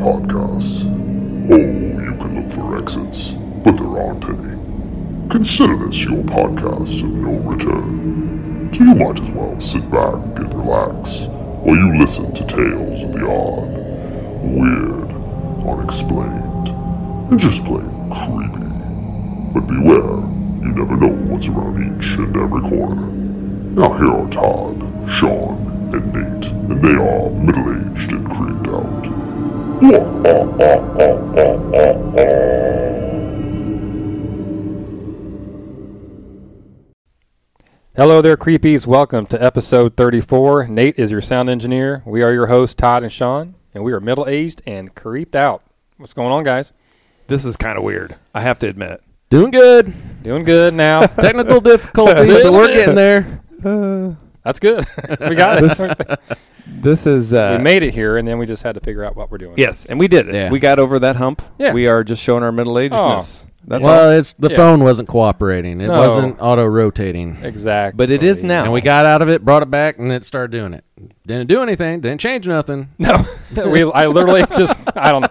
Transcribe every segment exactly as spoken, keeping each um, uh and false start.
podcasts. Oh, you can look for exits, but there aren't any. Consider this your podcast of no return. So you might as well sit back and relax while you listen to tales of the odd, weird, unexplained, and just plain creepy. But beware, you never know what's around each and every corner. Now here are Todd, Sean, and Nate, and they are middle-aged and creeped out. Hello there, creepies. Welcome to episode thirty-four. Nate is your sound engineer. We are your hosts, Todd and Sean, and we are middle-aged and creeped out. What's going on, guys? This is kind of weird, I have to admit. Doing good. Doing good now. Technical difficulties, but we're getting there. Uh, That's good. We got it. This is... Uh, we made it here, and then we just had to figure out what we're doing. Yes, and we did it. Yeah. We got over that hump. Yeah. We are just showing our middle-agedness. Oh. That's well, all. it's the Yeah. phone wasn't cooperating. It No. wasn't auto-rotating. Exactly. But it is now. And we got out of it, brought it back, and it started doing it. Didn't do anything. Didn't change nothing. No. we, I literally just, I don't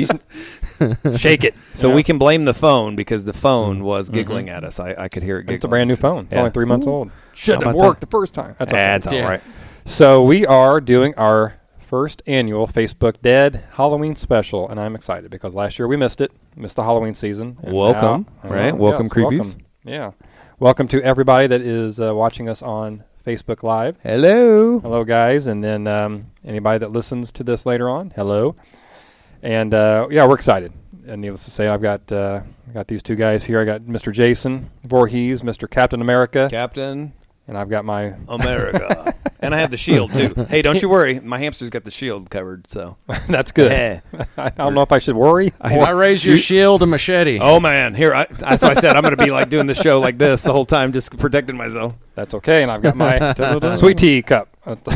know. Shake it. So you know? we can blame the phone because the phone was giggling Mm-hmm. at us. I, I could hear it giggling. It's a brand new phone. It's Yeah. only three months old. Shouldn't How have about worked the first time. That's, okay. That's all Yeah. right. So we are doing our first annual Facebook Dead Halloween special, and I'm excited because last year we missed it, missed the Halloween season. And Welcome, now, right? uh, Welcome, yes, creepies. Welcome. Yeah. Welcome to everybody that is uh, watching us on Facebook Live. Hello. Hello, guys. And then um, anybody that listens to this later on, hello. And, uh, yeah, we're excited. And needless to say, I've got uh, I got these two guys here. I got Mister Jason Voorhees, Mister Captain America, Captain and I've got my... America. And I have the shield, too. Hey, don't you worry. My hamster's got the shield covered, so. That's good. Eh. I don't know if I should worry. I, I raise your shield and machete. Oh, man. Here, I, that's why I said I'm going to be like doing the show like this the whole time, just protecting myself. That's okay, and I've got my sweet tea cup.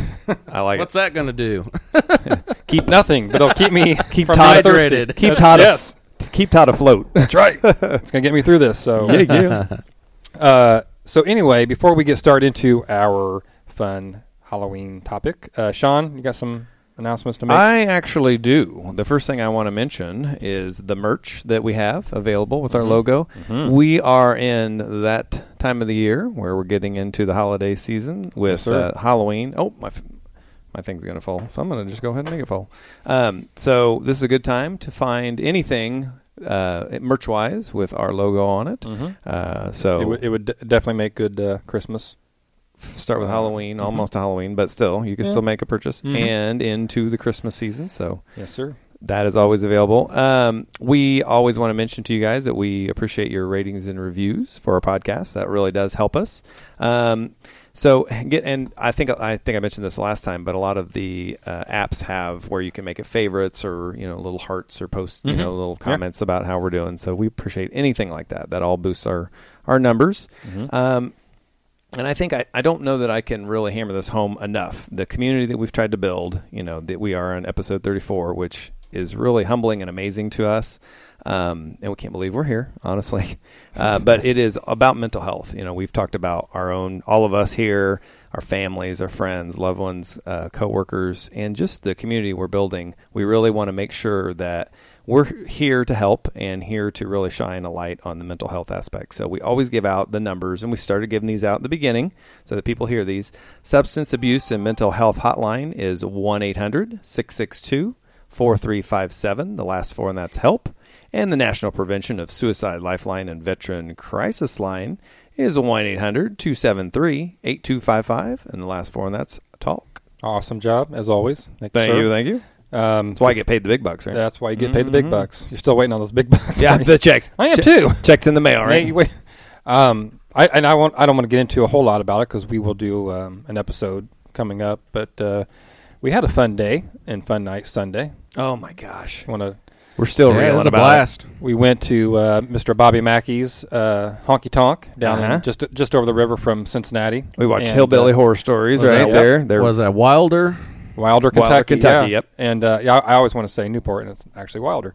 I like What's it. that going to do? Keep nothing, but it'll keep me Keep from Todd being thirsty. hydrated. Keep That's- Todd, yes, af- keep Todd afloat. that's right. It's gonna get me through this. So, yeah, yeah. uh, so anyway, before we get started into our fun Halloween topic, uh, Sean, you got some announcements to make? I actually do. The first thing I want to mention is the merch that we have available with our Mhm. logo. Mhm. We are in that time of the year where we're getting into the holiday season with Yes, sir. uh, Halloween. Oh, my f- my thing's going to fall, so I'm going to just go ahead and make it fall. Um, so this is a good time to find anything uh, merch-wise with our logo on it. Mhm. Uh, so It, w- it would d- definitely make good uh, Christmas. start with Uh, Halloween, mhm. almost to Halloween, but still, you can Yeah. still make a purchase Mhm. and into the Christmas season. So Yes, sir. that is always available. Um, we always want to mention to you guys that we appreciate your ratings and reviews for our podcast. That really does help us. Um, so get and I think I think I mentioned this last time, but a lot of the uh, apps have where you can make it favorites or you know little hearts or post you Mhm. know little Yeah. comments about how we're doing. So we appreciate anything like that. That all boosts our our numbers. Mhm. Um, And I think I, I don't know that I can really hammer this home enough. The community that we've tried to build, you know, that we are on episode thirty-four, which is really humbling and amazing to us. Um, and we can't believe we're here, honestly. Uh, but it is about mental health. You know, we've talked about our own, all of us here, our families, our friends, loved ones, uh, coworkers, and just the community we're building. We really want to make sure that we're here to help and here to really shine a light on the mental health aspect. So we always give out the numbers, and we started giving these out at the beginning so that people hear these. Substance Abuse and Mental Health Hotline is one eight hundred six six two four three five seven. The last four, and that's HELP. And the National Prevention of Suicide Lifeline and Veteran Crisis Line is one eight hundred two seven three eight two five five. And the last four, and that's TALK. Awesome job, as always. Thank, Thank you, you, sir. thank you. Um, That's why I get paid the big bucks, right? That's why you get paid the big Mhm. bucks. You're still waiting on those big bucks. Yeah, aren't you? the checks. I am Che- too. Checks in the mail, right? Hey, wait. Um, I and I won't. I don't want to get into a whole lot about it because we will do um, an episode coming up. But uh, we had a fun day and fun night Sunday. Oh my gosh, Want to? we're still Yeah, it reeling was a about blast. We went to uh, Mister Bobby Mackey's uh, Honky Tonk down Uh-huh. in just just over the river from Cincinnati. it. We watched And, Hillbilly uh, Horror Stories was right that- there. There Was that Wilder? Wilder, Kentucky. Wilder, Kentucky, yeah. yep. And uh, yeah, I, I always want to say Newport, and it's actually Wilder.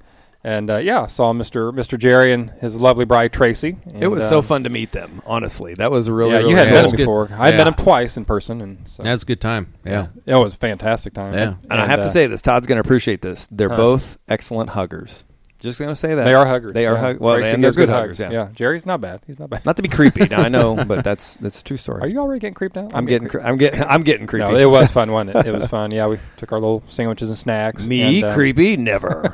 And uh, yeah, saw Mister Mister Jerry and his lovely bride Tracy. And, It was so um, fun to meet them. Honestly, that was really. Yeah, really you hadn't cool. met him before. I had Yeah. met him twice in person, and so That was a good time. Yeah. it was a fantastic time. Yeah. And I have uh, to say this, Todd's going to appreciate this. They're Huh. both excellent huggers. Just going to say that they are huggers. They are yeah. hug- well, Tracy and they're gives good huggers. Yeah. yeah, Jerry's not bad. He's not bad. Not to be creepy, now, I know, but that's that's a true story. Are you already getting creeped out? I'm getting, cre- I'm getting, I'm getting creepy. No, it was fun, wasn't it? It was fun. Yeah, we took our little sandwiches and snacks. Me and, um, creepy, never.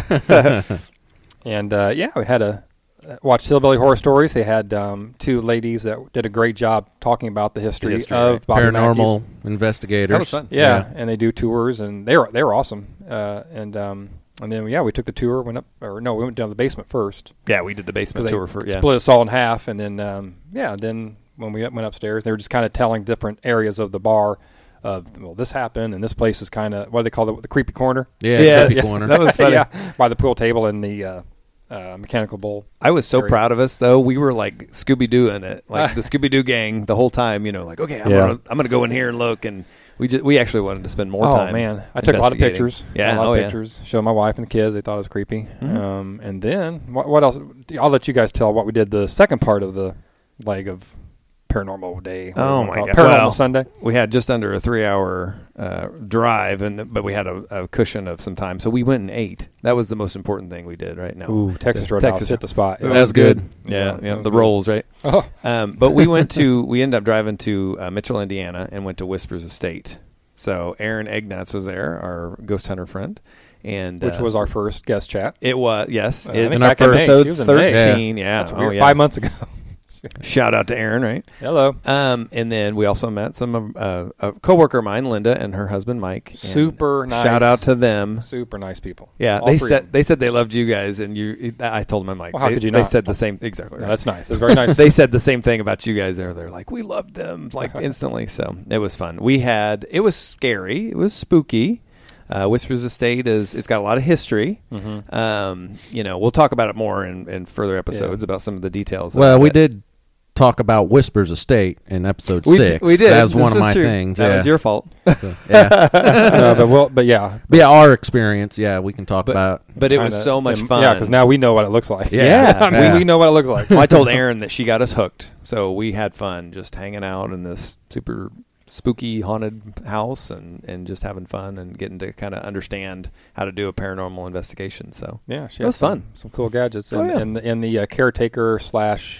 And uh, yeah, we had a uh, watched Hillbilly Horror Stories. They had um, two ladies that did a great job talking about the history, history, of right. Bobby Paranormal Mackey's. investigators. That was fun. Yeah, and they do tours, and they were they were awesome. Uh, and um, and then yeah, we took the tour, went up, or no, we went down to the basement first. Yeah, we did the basement Because tour they for yeah. split us all in half, and then um, yeah, then when we went upstairs, they were just kind of telling different areas of the bar. Of well, this happened, and this place is kind of what do they call it, the creepy corner. Yeah, Yes. creepy corner. That was funny. Yeah, by the pool table and the uh, uh, mechanical bull. I was so Very- proud of us, though. We were like Scooby Doo in it, like the Scooby Doo gang the whole time. You know, like okay, I'm Yeah. gonna I'm gonna go in here and look, and we just we actually wanted to spend more oh time. man, I took a lot of investigating. pictures. Yeah, a lot oh of yeah. pictures. Showed my wife and the kids. They thought it was creepy. Mhm. Um, and then what, what else? I'll let you guys tell what we did the second part of the leg of Paranormal Day. what do you Oh wanna my call it? God. Paranormal Well, Sunday. We had just under a three-hour uh, drive, and but we had a, a cushion of some time, so we went and ate. That was the most important thing we did. Right now, Ooh, Texas The Roadhouse Texas- hit the spot. That Yeah. was good. Yeah, Yeah, that yeah, was the good. rolls, right? Oh, Um, but we went to we ended up driving to uh, Mitchell, Indiana, and went to Whispers Estate. So Aaron Egnatz was there, our ghost hunter friend, and which uh, was our first guest chat. it was yes, Uh, I it, think in back our in May. episode She was in May. thirteen. Yeah, That's oh weird. yeah. Five months ago. Shout out to Aaron, right? Hello. Um, and then we also met some of uh, a coworker of mine, Linda, and her husband Mike. And Super nice. Shout out to them. Super nice people. Yeah, All they three of said them. they said they loved you guys, and you. I told them I'm like, Well, how they, could you they not? said the same exactly. No, right. that's nice. It was very nice. They said the same thing about you guys there. They're like, we loved them like instantly. So it was fun. We had it was scary. It was spooky. Uh, Whispers Estate is it's got a lot of history. Mhm. Um, you know, we'll talk about it more in, in further episodes Yeah. about some of the details. Well, of we it. did talk about Whispers Estate in episode We, six. d- we did. That was This one of is my true. things. That yeah. was your fault. So, yeah. No, but we'll, but yeah, But yeah, our experience. Yeah, we can talk But- about. But it was Kinda- so much and- fun. Yeah, because now we know what it looks like. Yeah. I mean, Yeah. we know what it looks like. Well, I told Aaron that she got us hooked, so we had fun just hanging out in this super spooky haunted house and, and just having fun and getting to kind of understand how to do a paranormal investigation. So Yeah, she It has was some, fun. Some cool gadgets, Oh, and yeah. and the, and the uh, caretaker slash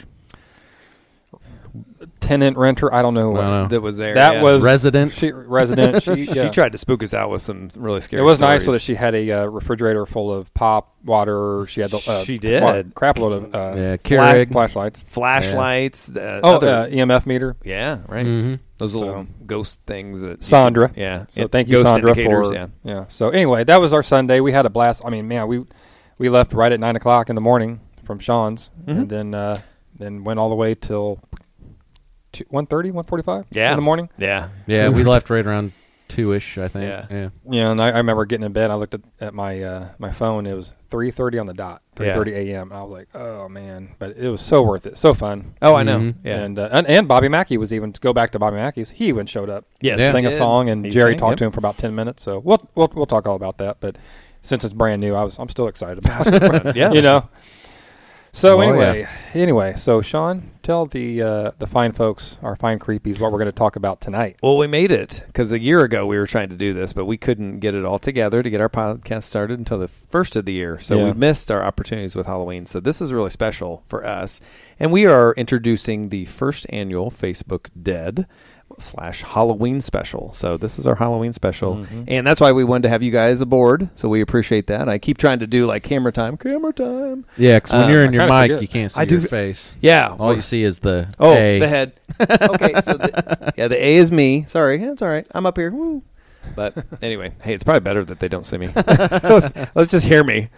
tenant renter. I don't know. What, Wow. that was there. That yeah. was Resident. She, resident. She, She yeah. tried to spook us out with some really scary. It was nice, so that stories. she had a uh, refrigerator full of pop water. She had the uh, She did. wa- crap load of uh, Yeah, flash- Keurig. flashlights. flashlights. Uh, Oh, other- uh, E M F meter. yeah, right. Mhm. Those little So- ghost things that you Sandra. can- yeah. So It- thank you, ghost Sandra, indicators, for yeah. yeah. So anyway, that was our Sunday. We had a blast. I mean, man, we we left right at nine o'clock in the morning from Sean's, Mhm. and then uh, then went all the way till one thirty, one forty-five Yeah. in the morning. Yeah. Yeah, we left right around two ish. I think. Yeah. Yeah. Yeah, and I, I remember getting in bed. I looked at, at my uh, my phone. It was three thirty on the dot, three thirty a.m. And I was like, oh man, but it was so worth it, so fun. Oh, I know. Mhm. Yeah. And, uh, and and Bobby Mackey was even to go back to Bobby Mackey's. He even showed up, yes. Yeah. he sang a did. song, and He Jerry sang, talked yep. to him for about ten minutes. So we'll we'll we'll talk all about that. But since it's brand new, I was I'm still excited about it. Yeah. you know. So Oh, anyway, anyway, so Sean, tell the uh, the fine folks, our fine creepies, what we're going to talk about tonight. Well, we made it because a year ago we were trying to do this, but we couldn't get it all together to get our podcast started until the first of the year. So Yeah. we missed our opportunities with Halloween. So this is really special for us. And we are introducing the first annual Facebook Dead slash Halloween special. So this is our Halloween special. Mhm. And that's why we wanted to have you guys aboard. So we appreciate that. I keep trying to do like camera time, camera time. Yeah, because when Um, you're in I your kinda mic, forget. you can't see I do- your face. Yeah. All you see is the Oh, A. the head. Okay, so the, yeah, the A is me. Sorry, that's all right. I'm up here. Woo. But anyway, hey, it's probably better that they don't see me. let's, let's just hear me.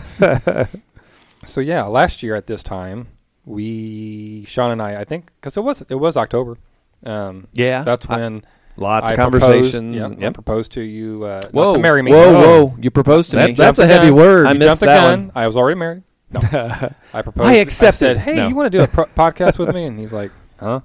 So yeah, last year at this time, we Sean and I, I think, because it was it was October. Um, Yeah, that's I- when lots I of proposed, conversations. Yep, I Yep. proposed to you. Uh, Whoa, not to marry me. whoa, No. whoa! You proposed to That- me. that's Jumped a the heavy gun. word. I You missed jumped the that gun. one. I was already married. No, I proposed. I accepted. I said, "Hey, No. you want to do a pro- podcast with me?" And he's like, "Huh?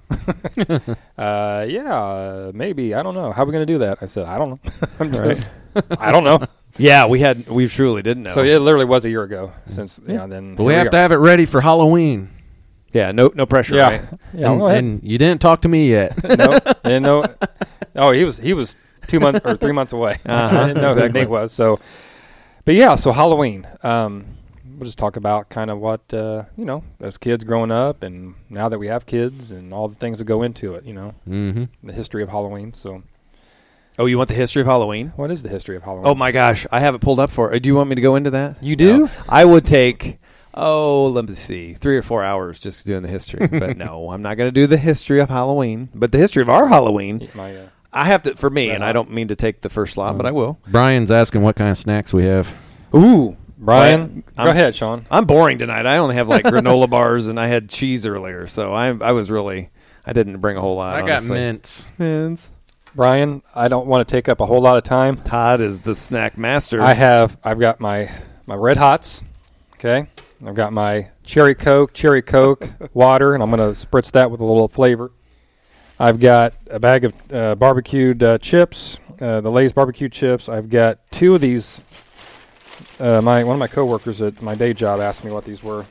uh, yeah, uh, maybe. I don't know. How are we going to do that?" I said, "I don't know. I'm just, I don't know." Yeah, we had we truly didn't know. So it literally was a year ago since. Yeah, then But we here have to are. have it ready for Halloween. yeah, no no pressure. Yeah, Right? yeah. and, Go ahead. and you didn't talk to me yet. no, didn't know. Oh, he was he was two months or three months away. Uh-huh, I didn't know exactly. who Nate was. So, but yeah, so Halloween. Um, we'll just talk about kind of what uh, you know as kids growing up, and now that we have kids, and all the things that go into it. You know, Mm-hmm. the history of Halloween. So, Oh, you want the history of Halloween? what is the history of Halloween? Oh my gosh, I have it pulled up for. Do you want me to go into that? You do? No. I would take. Oh, let me see, three or four hours just doing the history. But no, I'm not going to do the history of Halloween. But the history of our Halloween, My, uh, I have to for me, Right and on. I don't mean to take the first slot, but I will. Brian's asking what kind of snacks we have. Ooh, Brian, I'm- go ahead, Sean. I'm boring tonight. I only have like granola bars, and I had cheese earlier, so I I was really I didn't bring a whole lot. I got honestly. mints. mints. Brian, I don't want to take up a whole lot of time. Todd is the snack master. I have, I've got my, my Red Hots, okay? I've got my Cherry Coke, Cherry Coke water, and I'm going to spritz that with a little flavor. I've got a bag of uh, barbecued uh, chips, uh, the Lay's barbecue chips. I've got two of these. Uh, my One of my coworkers at my day job asked me what these were.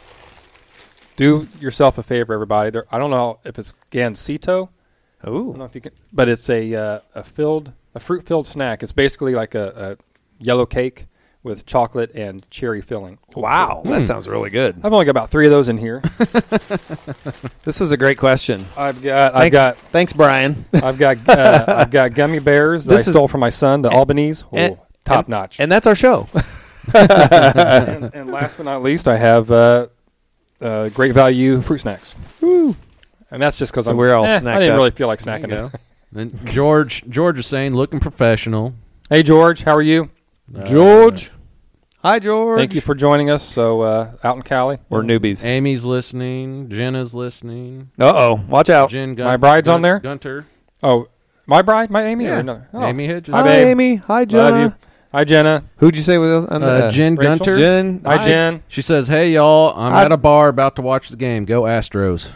Do yourself a favor, everybody. They're, I don't know if it's Gansito. I don't Ooh, know if you can, but it's a uh, a filled a fruit filled snack. It's basically like a, a yellow cake with chocolate and cherry filling. wow, that Hmm. sounds really good. I've only got about three of those in here. This was a great question. I've got I've Thanks, got thanks, Brian. I've got uh, I've got gummy bears that This I is- stole from my son, the Albanese. Oh, and- top and- notch. And that's our show. and, and last but not least, I have uh, uh, great value fruit snacks. Woo. And that's just because So I'm we're all eh, snacked I didn't up. really feel like There you snacking. go. It. Then George, George is saying, looking professional. Hey George, how are you? Uh, George. Hi, George. Thank you for joining us. So uh, out in Cali, We're newbies. Amy's listening. Jenna's listening. Uh oh, watch out. Jen Gun- My bride's on Gun- there? Gunter. Oh, my bride, my Amy. Yeah. Or no? Oh. Amy Hedges. Hi, Hi, babe. Amy. Hi, Love Jenna. you. Hi, Jenna. Who'd you say was on the Uh, Jen Rachel? Gunter. Jen. Hi, Jen. She says, "Hey y'all, I'm Hi. at a bar about to watch the game. Go Astros."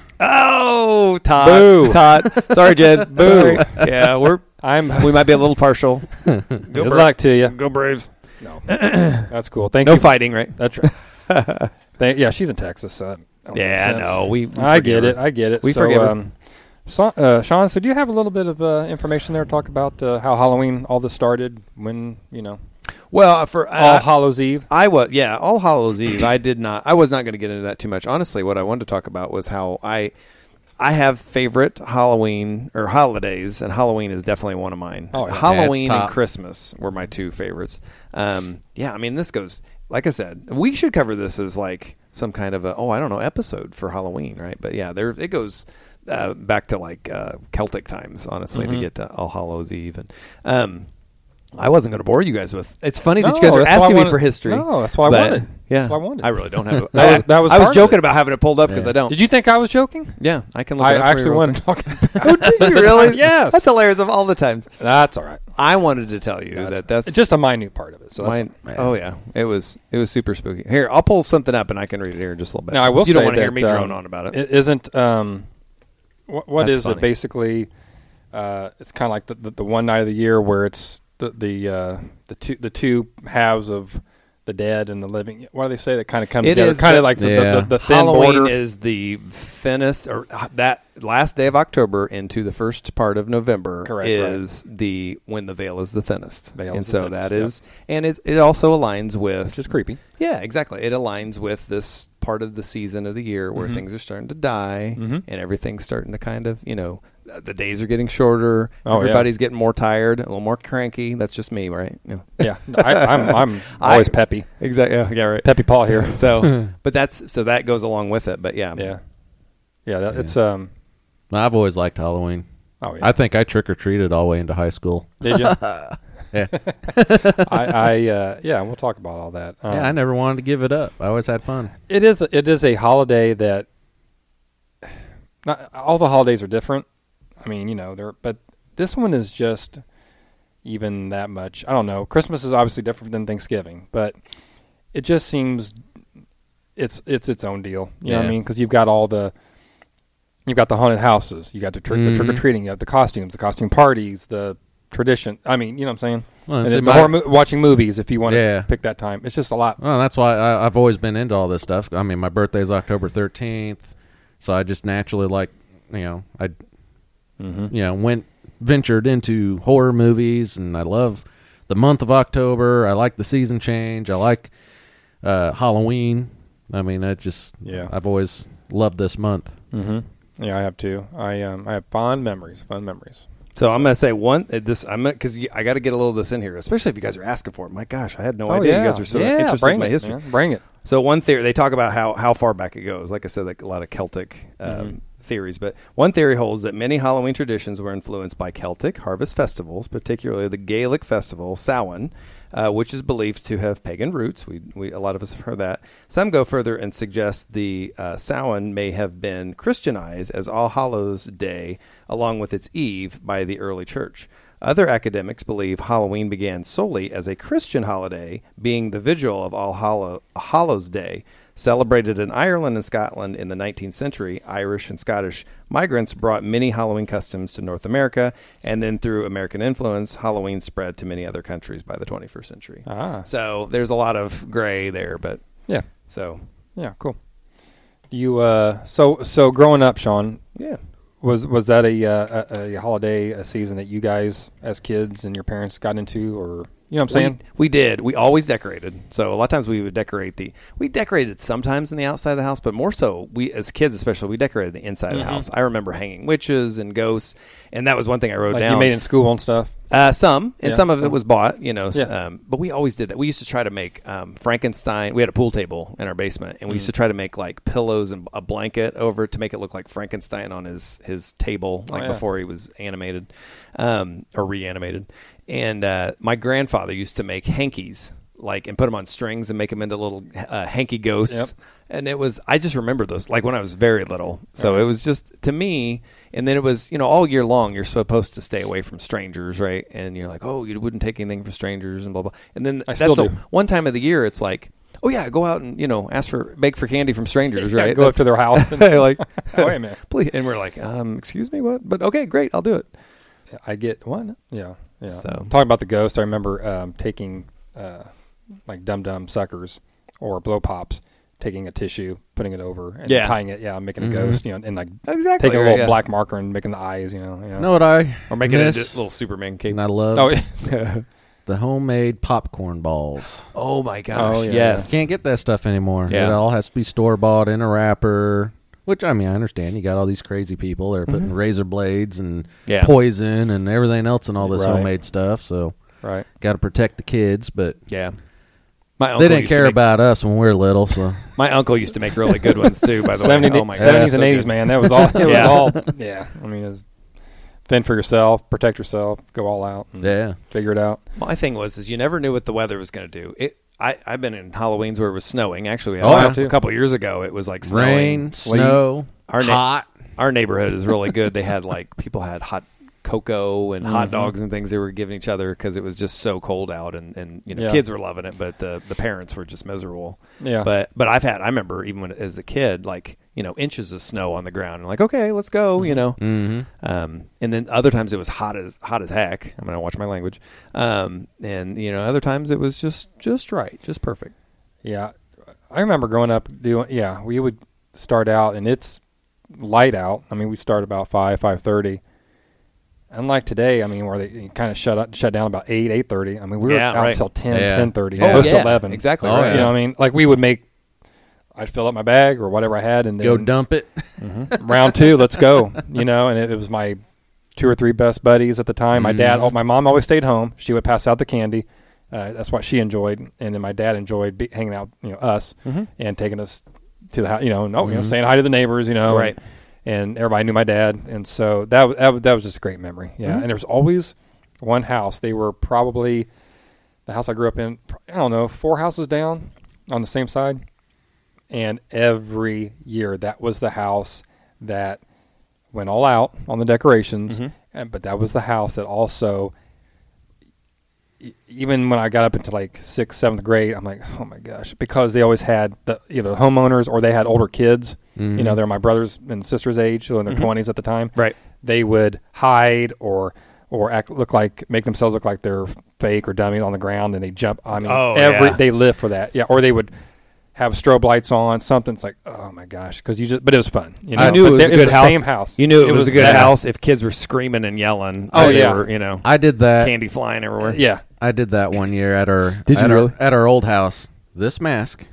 Oh, Todd. Boo. Todd. Sorry, Jen. Boo. Sorry. Yeah, we're I'm. we might be a little partial. Go Good Braves. luck to you. Go Braves. No, that's cool. Thank No you. fighting, right? That's right. Thank, yeah, she's in Texas. So that don't make Yeah, sense. no, we. we I forgive get her. it. I get it. We so, forgive her. um, so, uh, Sean, so do you have a little bit of uh, information there to talk about uh, how Halloween all this started? When you know Well, for uh, All Hallows Eve. I was, yeah, All Hallows Eve. I did not. I was not going to get into that too much. Honestly, what I wanted to talk about was how I, I have favorite Halloween or holidays, and Halloween is definitely one of mine. Oh, yeah. Halloween Yeah, it's and top. Christmas were my two favorites. Um, yeah, I mean, this goes. Like I said, we should cover this as like some kind of a oh I don't know episode for Halloween, right? But yeah, there it goes uh, back to like uh, Celtic times, honestly, Mhm. to get to All Hallows Eve and. Um, I wasn't going to bore you guys with. It's funny that No, you guys are that's why I asking me wanted- for history. No, that's what I but, wanted. Yeah, That's what I wanted. I really don't have. It. That was- that was I was part of joking it. about having it pulled up because Yeah. I don't. Did you think I was joking? Yeah, I can look. I it up for actually you real wanted quick. to talk about. Oh, did you really? Yes. That's hilarious. Of all the times, That's all right. I wanted to tell you That's, that that's it's just a minute part of it. So that's mine. Oh yeah, it was it was super spooky. Here, I'll pull something up and I can read it here in just a little bit. Now I will You say don't want to hear that, me drone um, on about it. It isn't. Um, what what That's is funny. it basically? Uh, it's kind of like the, the the one night of the year where it's the the uh, the two the two halves of the dead and the living. What do they say that kind of come It together? is Kind the- of like the, Yeah. the, the, the thin Halloween border. is the thinnest, or that last day of October into the first part of November Correct, is the when the veil is the thinnest, Veil and is the so thinnest, that is, and it it also aligns with which is creepy. yeah, exactly. It aligns with this part of the season of the year where Mhm. things are starting to die Mhm. and everything's starting to kind of, you know, uh, the days are getting shorter. Oh, yeah. Everybody's getting more tired, a little more cranky. That's just me, right? Yeah. Yeah, I, I'm I'm always I- peppy. Exactly. Yeah, yeah, right. Peppy Paul here. So, but that's so that goes along with it. But yeah, Yeah, yeah. That, Yeah. It's um. I've always liked Halloween. Oh yeah. I think I trick or treated all the way into high school. Did you? Yeah. I, I uh, yeah. We'll talk about all that. Um, yeah, I never wanted to give it up. I always had fun. It is. It is a holiday that. Not all the holidays are different. I mean, you know, they're but this one is just even that much. I don't know. Christmas is obviously different than Thanksgiving, but it just seems it's it's its own deal. You know what I Yeah. mean? Because you've got all the you've got the haunted houses, you got the, tr- the Mhm. trick or treating, you have the costumes, the costume parties, the tradition. I mean, you know what I'm saying? Well, And see, then my- the horror mo- watching movies, if you want Yeah. to pick that time. It's just a lot. Well, that's why I, I've always been into all this stuff. I mean, my birthday is October thirteenth, so I just naturally like, you know, I, Mm-hmm. you know, went ventured into horror movies, and I love the month of October. I like the season change. I like uh, Halloween. I mean, I just, Yeah. I've always loved this month. Mm-hmm. Yeah, I have too. I um, I have fond memories, fond memories. So I'm gonna say one. uh, This I'm because I got to get a little of this in here, especially if you guys are asking for it. My gosh, I had no oh, idea yeah. you guys were so yeah, interested bring in my it, history. man. Bring it. So one theory, they talk about how, how far back it goes. Like I said, like a lot of Celtic um, Mhm. theories. But one theory holds that many Halloween traditions were influenced by Celtic harvest festivals, particularly the Gaelic festival, Samhain, uh, which is believed to have pagan roots. We, we A lot of us have heard that. Some go further and suggest the uh, Samhain may have been Christianized as All Hallows Day, along with its Eve, by the early church. Other academics believe Halloween began solely as a Christian holiday, being the vigil of All Hallow, Hallows Day. Celebrated in Ireland and Scotland in the nineteenth century, Irish and Scottish migrants brought many Halloween customs to North America, and then through American influence, Halloween spread to many other countries by the twenty-first century. Ah, So there's a lot of gray there, but yeah, so yeah, cool. You uh, so so growing up, Sean, yeah. was was that a, uh, a a holiday, a season that you guys as kids and your parents got into, or you know what I'm saying? We, we did. We always decorated. So a lot of times we would decorate the. We decorated sometimes in the outside of the house, but more so we as kids, especially, we decorated the inside of the Mhm. house. I remember hanging witches and ghosts, and that was one thing I wrote Like down. you made in school and stuff. Uh, some, and Yeah, some of it some. was bought, you know. s- Yeah. Um, but we always did that. We used to try to make um, Frankenstein. We had a pool table in our basement, and we used Mm. to try to make like pillows and a blanket over to make it look like Frankenstein on his his table, Oh, like yeah. before he was animated um, or reanimated. And uh, my grandfather used to make hankies, like, and put them on strings and make them into little uh, hanky ghosts. Yep. And it was, I just remember those, like when I was very little. So Right. it was just, to me, and then it was, you know, all year long, you're supposed to stay away from strangers, right? And you're like, oh, you wouldn't take anything from strangers and blah, blah. And then I that's still the do. one time of the year, it's like, oh, yeah, go out and, you know, ask for, beg for candy from strangers, Yeah, right? go up to their house. And, like, oh, wait a minute. please. And we're like, um, excuse me, what? But okay, great, I'll do it. I get what? Yeah, yeah. So- Talking about the ghost, I remember um, taking uh, like dum dum suckers or blow pops, taking a tissue, putting it over, and Yeah. tying it. Yeah, making Mhm. a ghost. You know, and like Exactly. taking a right, little yeah. black marker and making the eyes. You know. Yeah. You know what I Or making it miss? a little Superman cape. And I love Oh, yeah. the homemade popcorn balls. Oh, my gosh. Oh, yeah, yes. Can't get that stuff anymore. Yeah. It all has to be store bought in a wrapper. Which, I mean, I understand. You got all these crazy people that are putting Mhm. razor blades and Yeah. poison and everything else and all this Right. homemade stuff. So, Right. got to protect the kids. But Yeah. My uncle they didn't used to care make- about us when we were little. So, My uncle used to make really good ones too. By the seventies, way, oh my god, seventies so and eighties, good. man. That was all. It Yeah. was all. Yeah. I mean, it was fend for yourself, protect yourself, go all out, and yeah. figure it out. My thing was is you never knew what the weather was going to do. It. I, I've been in Halloweens where it was snowing. Actually, Oh, I a, have too. a couple years ago, it was like snowing. Rain, sleet. snow, Our na- hot. Our neighborhood is really good. They had like people had hot cocoa and hot Mhm. dogs and things they were giving each other because it was just so cold out, and, and you know Yeah. kids were loving it, but the the parents were just miserable. Yeah. But but I've had I remember even when as a kid like you know inches of snow on the ground and like okay let's go you know Mm-hmm. um, and then other times it was hot as hot as heck. I'm gonna watch my language. Um, and you know other times it was just just right, just perfect. Yeah, I remember growing up doing. Yeah, we would start out, and it's light out. I mean, we start about five, five thirty. Unlike today, I mean, where they kind of shut up, shut down about eight, eight thirty. I mean, we were Yeah, out right. until ten, Yeah. ten thirty, Yeah. close Oh, yeah, to eleven. exactly. Oh, right. You know, what I mean, like we would make. I'd fill up my bag or whatever I had, and then Go dump it. round two, let's go. You know, and it, it was my two or three best buddies at the time. My dad, Mhm. oh, my mom always stayed home. She would pass out the candy. Uh, that's what she enjoyed, and then my dad enjoyed be, hanging out, you know, us Mhm. and taking us to the house. You know, no, you know, Mhm. saying hi to the neighbors. You know, Right. And, and everybody knew my dad, and so that wa- that, wa- that was just a great memory. Yeah, Mhm. and there was always one house. They were probably the house I grew up in. I don't know, four houses down on the same side. And every year, that was the house that went all out on the decorations. Mhm. And, but that was the house that also, e- even when I got up into like sixth, seventh grade, I'm like, oh my gosh, because they always had the, either homeowners or they had older kids. Mhm. You know, they're my brothers and sisters' age, so in their Mhm. twenties at the time. Right. They would hide or or act look like make themselves look like they're fake or dummy on the ground, and they jump. I mean, Oh, every yeah. they live for that. Yeah, or they would have strobe lights on. Something's like, oh my gosh, because you just. But it was fun. You know? I knew But it was they- a good the house. Same house. You knew it, was, a good that. house if kids were screaming and yelling. Oh, as they yeah. were, you know, I did that. candy flying everywhere. Yeah. I did that one year at our Did you at, really? our, at our old house. This mask.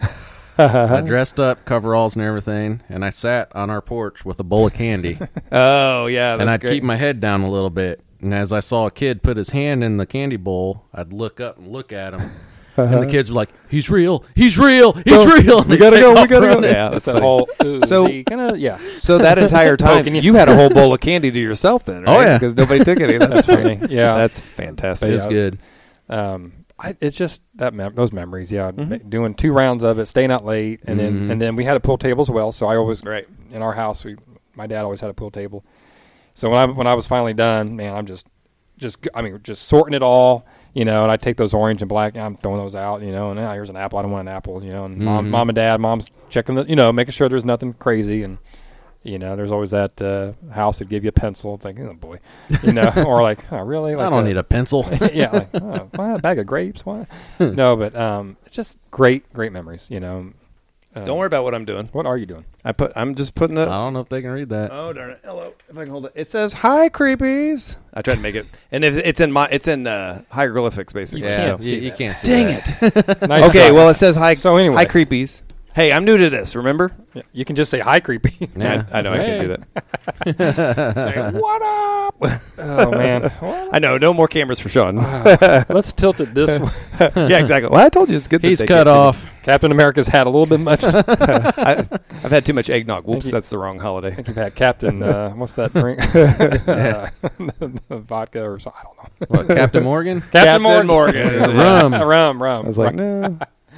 I dressed up, coveralls and everything, and I sat on our porch with a bowl of candy, Oh yeah, that's and I'd great. keep my head down a little bit. And as I saw a kid put his hand in the candy bowl, I'd look up and look at him, and the kids were like, "He's real! He's real! He's Go. real!" We gotta go, we gotta go. Yeah. Yeah, That's that's a funny. whole. Ooh, So- see, kinda, yeah. So that entire time, Poking you. you had a whole bowl of candy to yourself then, right? Oh, yeah. because nobody took any. That's funny. Yeah. That's fantastic. It was Yeah. good. Um, I, it's just that mem- those memories. Yeah, Mhm. ma- doing two rounds of it, staying out late, and then Mhm. and then we had a pool table as well. So I always Right. in our house, we my dad always had a pool table. So when I when I was finally done, man, I'm just just I mean just sorting it all, you know. And I take those orange and black, and I'm throwing those out, you know. And ah, here's an apple. I don't want an apple, you know. And mom, Mhm. mom and dad, mom's checking the, you know, making sure there's nothing crazy. And you know, there's always that uh, house that give you a pencil. It's like, oh boy, you know, or like, oh really? Like I don't a- need a pencil. yeah, like, oh, what, a bag of grapes. What? No, but um, just great, great memories. You know. Um, Don't worry about what I'm doing. What are you doing? I put. I'm just putting I it. don't know if they can read that. Oh darn it! Hello, if I can hold it. It says "Hi, creepies." I tried to make it, and if it's in my, it's in uh, hieroglyphics basically. Yeah, can't so. see you, you that. can't see Dang that. it! Nice Okay, try. well it says "Hi." So anyway. "Hi, creepies." Hey, I'm new to this. Remember? Yeah, you can just say hi, creepy. Yeah. I, I know I can't do that. Say, what up? Oh man, Well, I know. No more cameras for Sean. let's tilt it this way. yeah, exactly. Well, I told you it's good. that He's they cut can't see me. off. Captain America's had a little bit much. I I, I've had too much eggnog. Whoops, you- that's the wrong holiday. think you've had Captain. Uh, what's that drink? uh, vodka or something. I don't know. What, Captain Morgan? Captain, Captain Morgan. Morgan. Rum. rum, rum. I was like, no.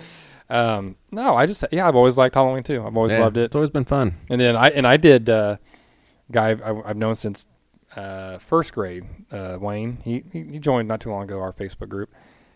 um, no, I just yeah, I've always liked Halloween too. I've always Yeah, loved it. It's always been fun. And then I and I did uh, guy I've, I've known since uh, first grade. Uh, Wayne, he, he he joined not too long ago our Facebook group.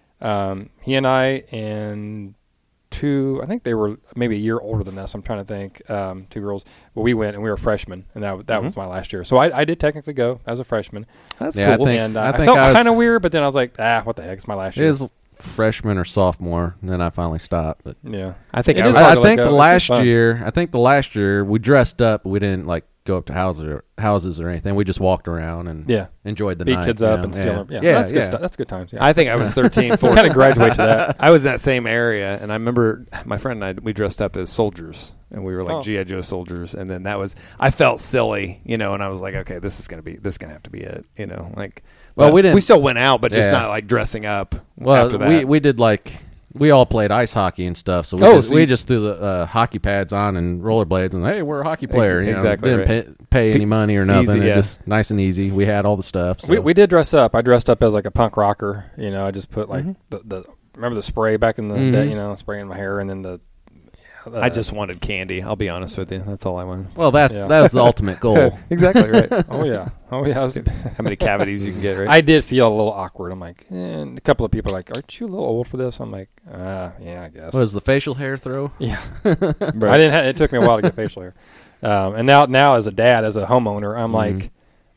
Um, he and I and two, I think they were maybe a year older than us. I'm trying to think. Um, two girls. Well, we went and we were freshmen, and that that Mhm. was my last year. So I, I did technically go as a freshman. That's Yeah, I cool. think- and uh, I I, think felt I was- kind of weird, but then I was like, ah, what the heck? It's my last It year. is freshman or sophomore, and then I finally stopped. But Yeah, I think It I is was. hard I, to I let think go. the It's last just fun. year, I think the last year we dressed up. But we didn't like go up to houses or, houses or anything. We just walked around and yeah. enjoyed the Beat night. kids you up know? and steal them. Yeah, yeah, that's good yeah. stuff. That's good times. Yeah, I think I was thirteen, kind fourteen. of graduate to that. I was in that same area, and I remember my friend and I, we dressed up as soldiers, and we were like Oh. G I. Joe soldiers, and then that was, I felt silly, you know, and I was like, okay, this is going to be, this is going to have to be it, you know, like, Well, but we didn't- we still went out, but just Yeah. not like dressing up Well, after that. we we did like we all played ice hockey and stuff. So we Oh, just, so we you- just threw the uh, hockey pads on and rollerblades, and hey, we're a hockey player. You know, exactly didn't right. pay, pay any money or nothing. Easy, It yeah. just nice and easy. We had all the stuff. So. We we did dress up. I dressed up as like a punk rocker. You know, I just put like Mhm. the, the remember the spray back in the Mhm. day. You know, spraying my hair and then the. Uh, I just wanted candy. I'll be honest with you. That's all I wanted. well, that Yeah. that was the ultimate goal. exactly right. oh yeah, oh yeah. I, was, How many cavities you can get, right? I did feel a little awkward. I'm like, eh, and a couple of people are like, "Aren't you a little old for this?" I'm like, uh, yeah, I guess. Was the facial hair throw? Yeah, Right. I didn't. Ha- it took me a while to get facial hair, um, and now now as a dad, as a homeowner, I'm Mhm. like,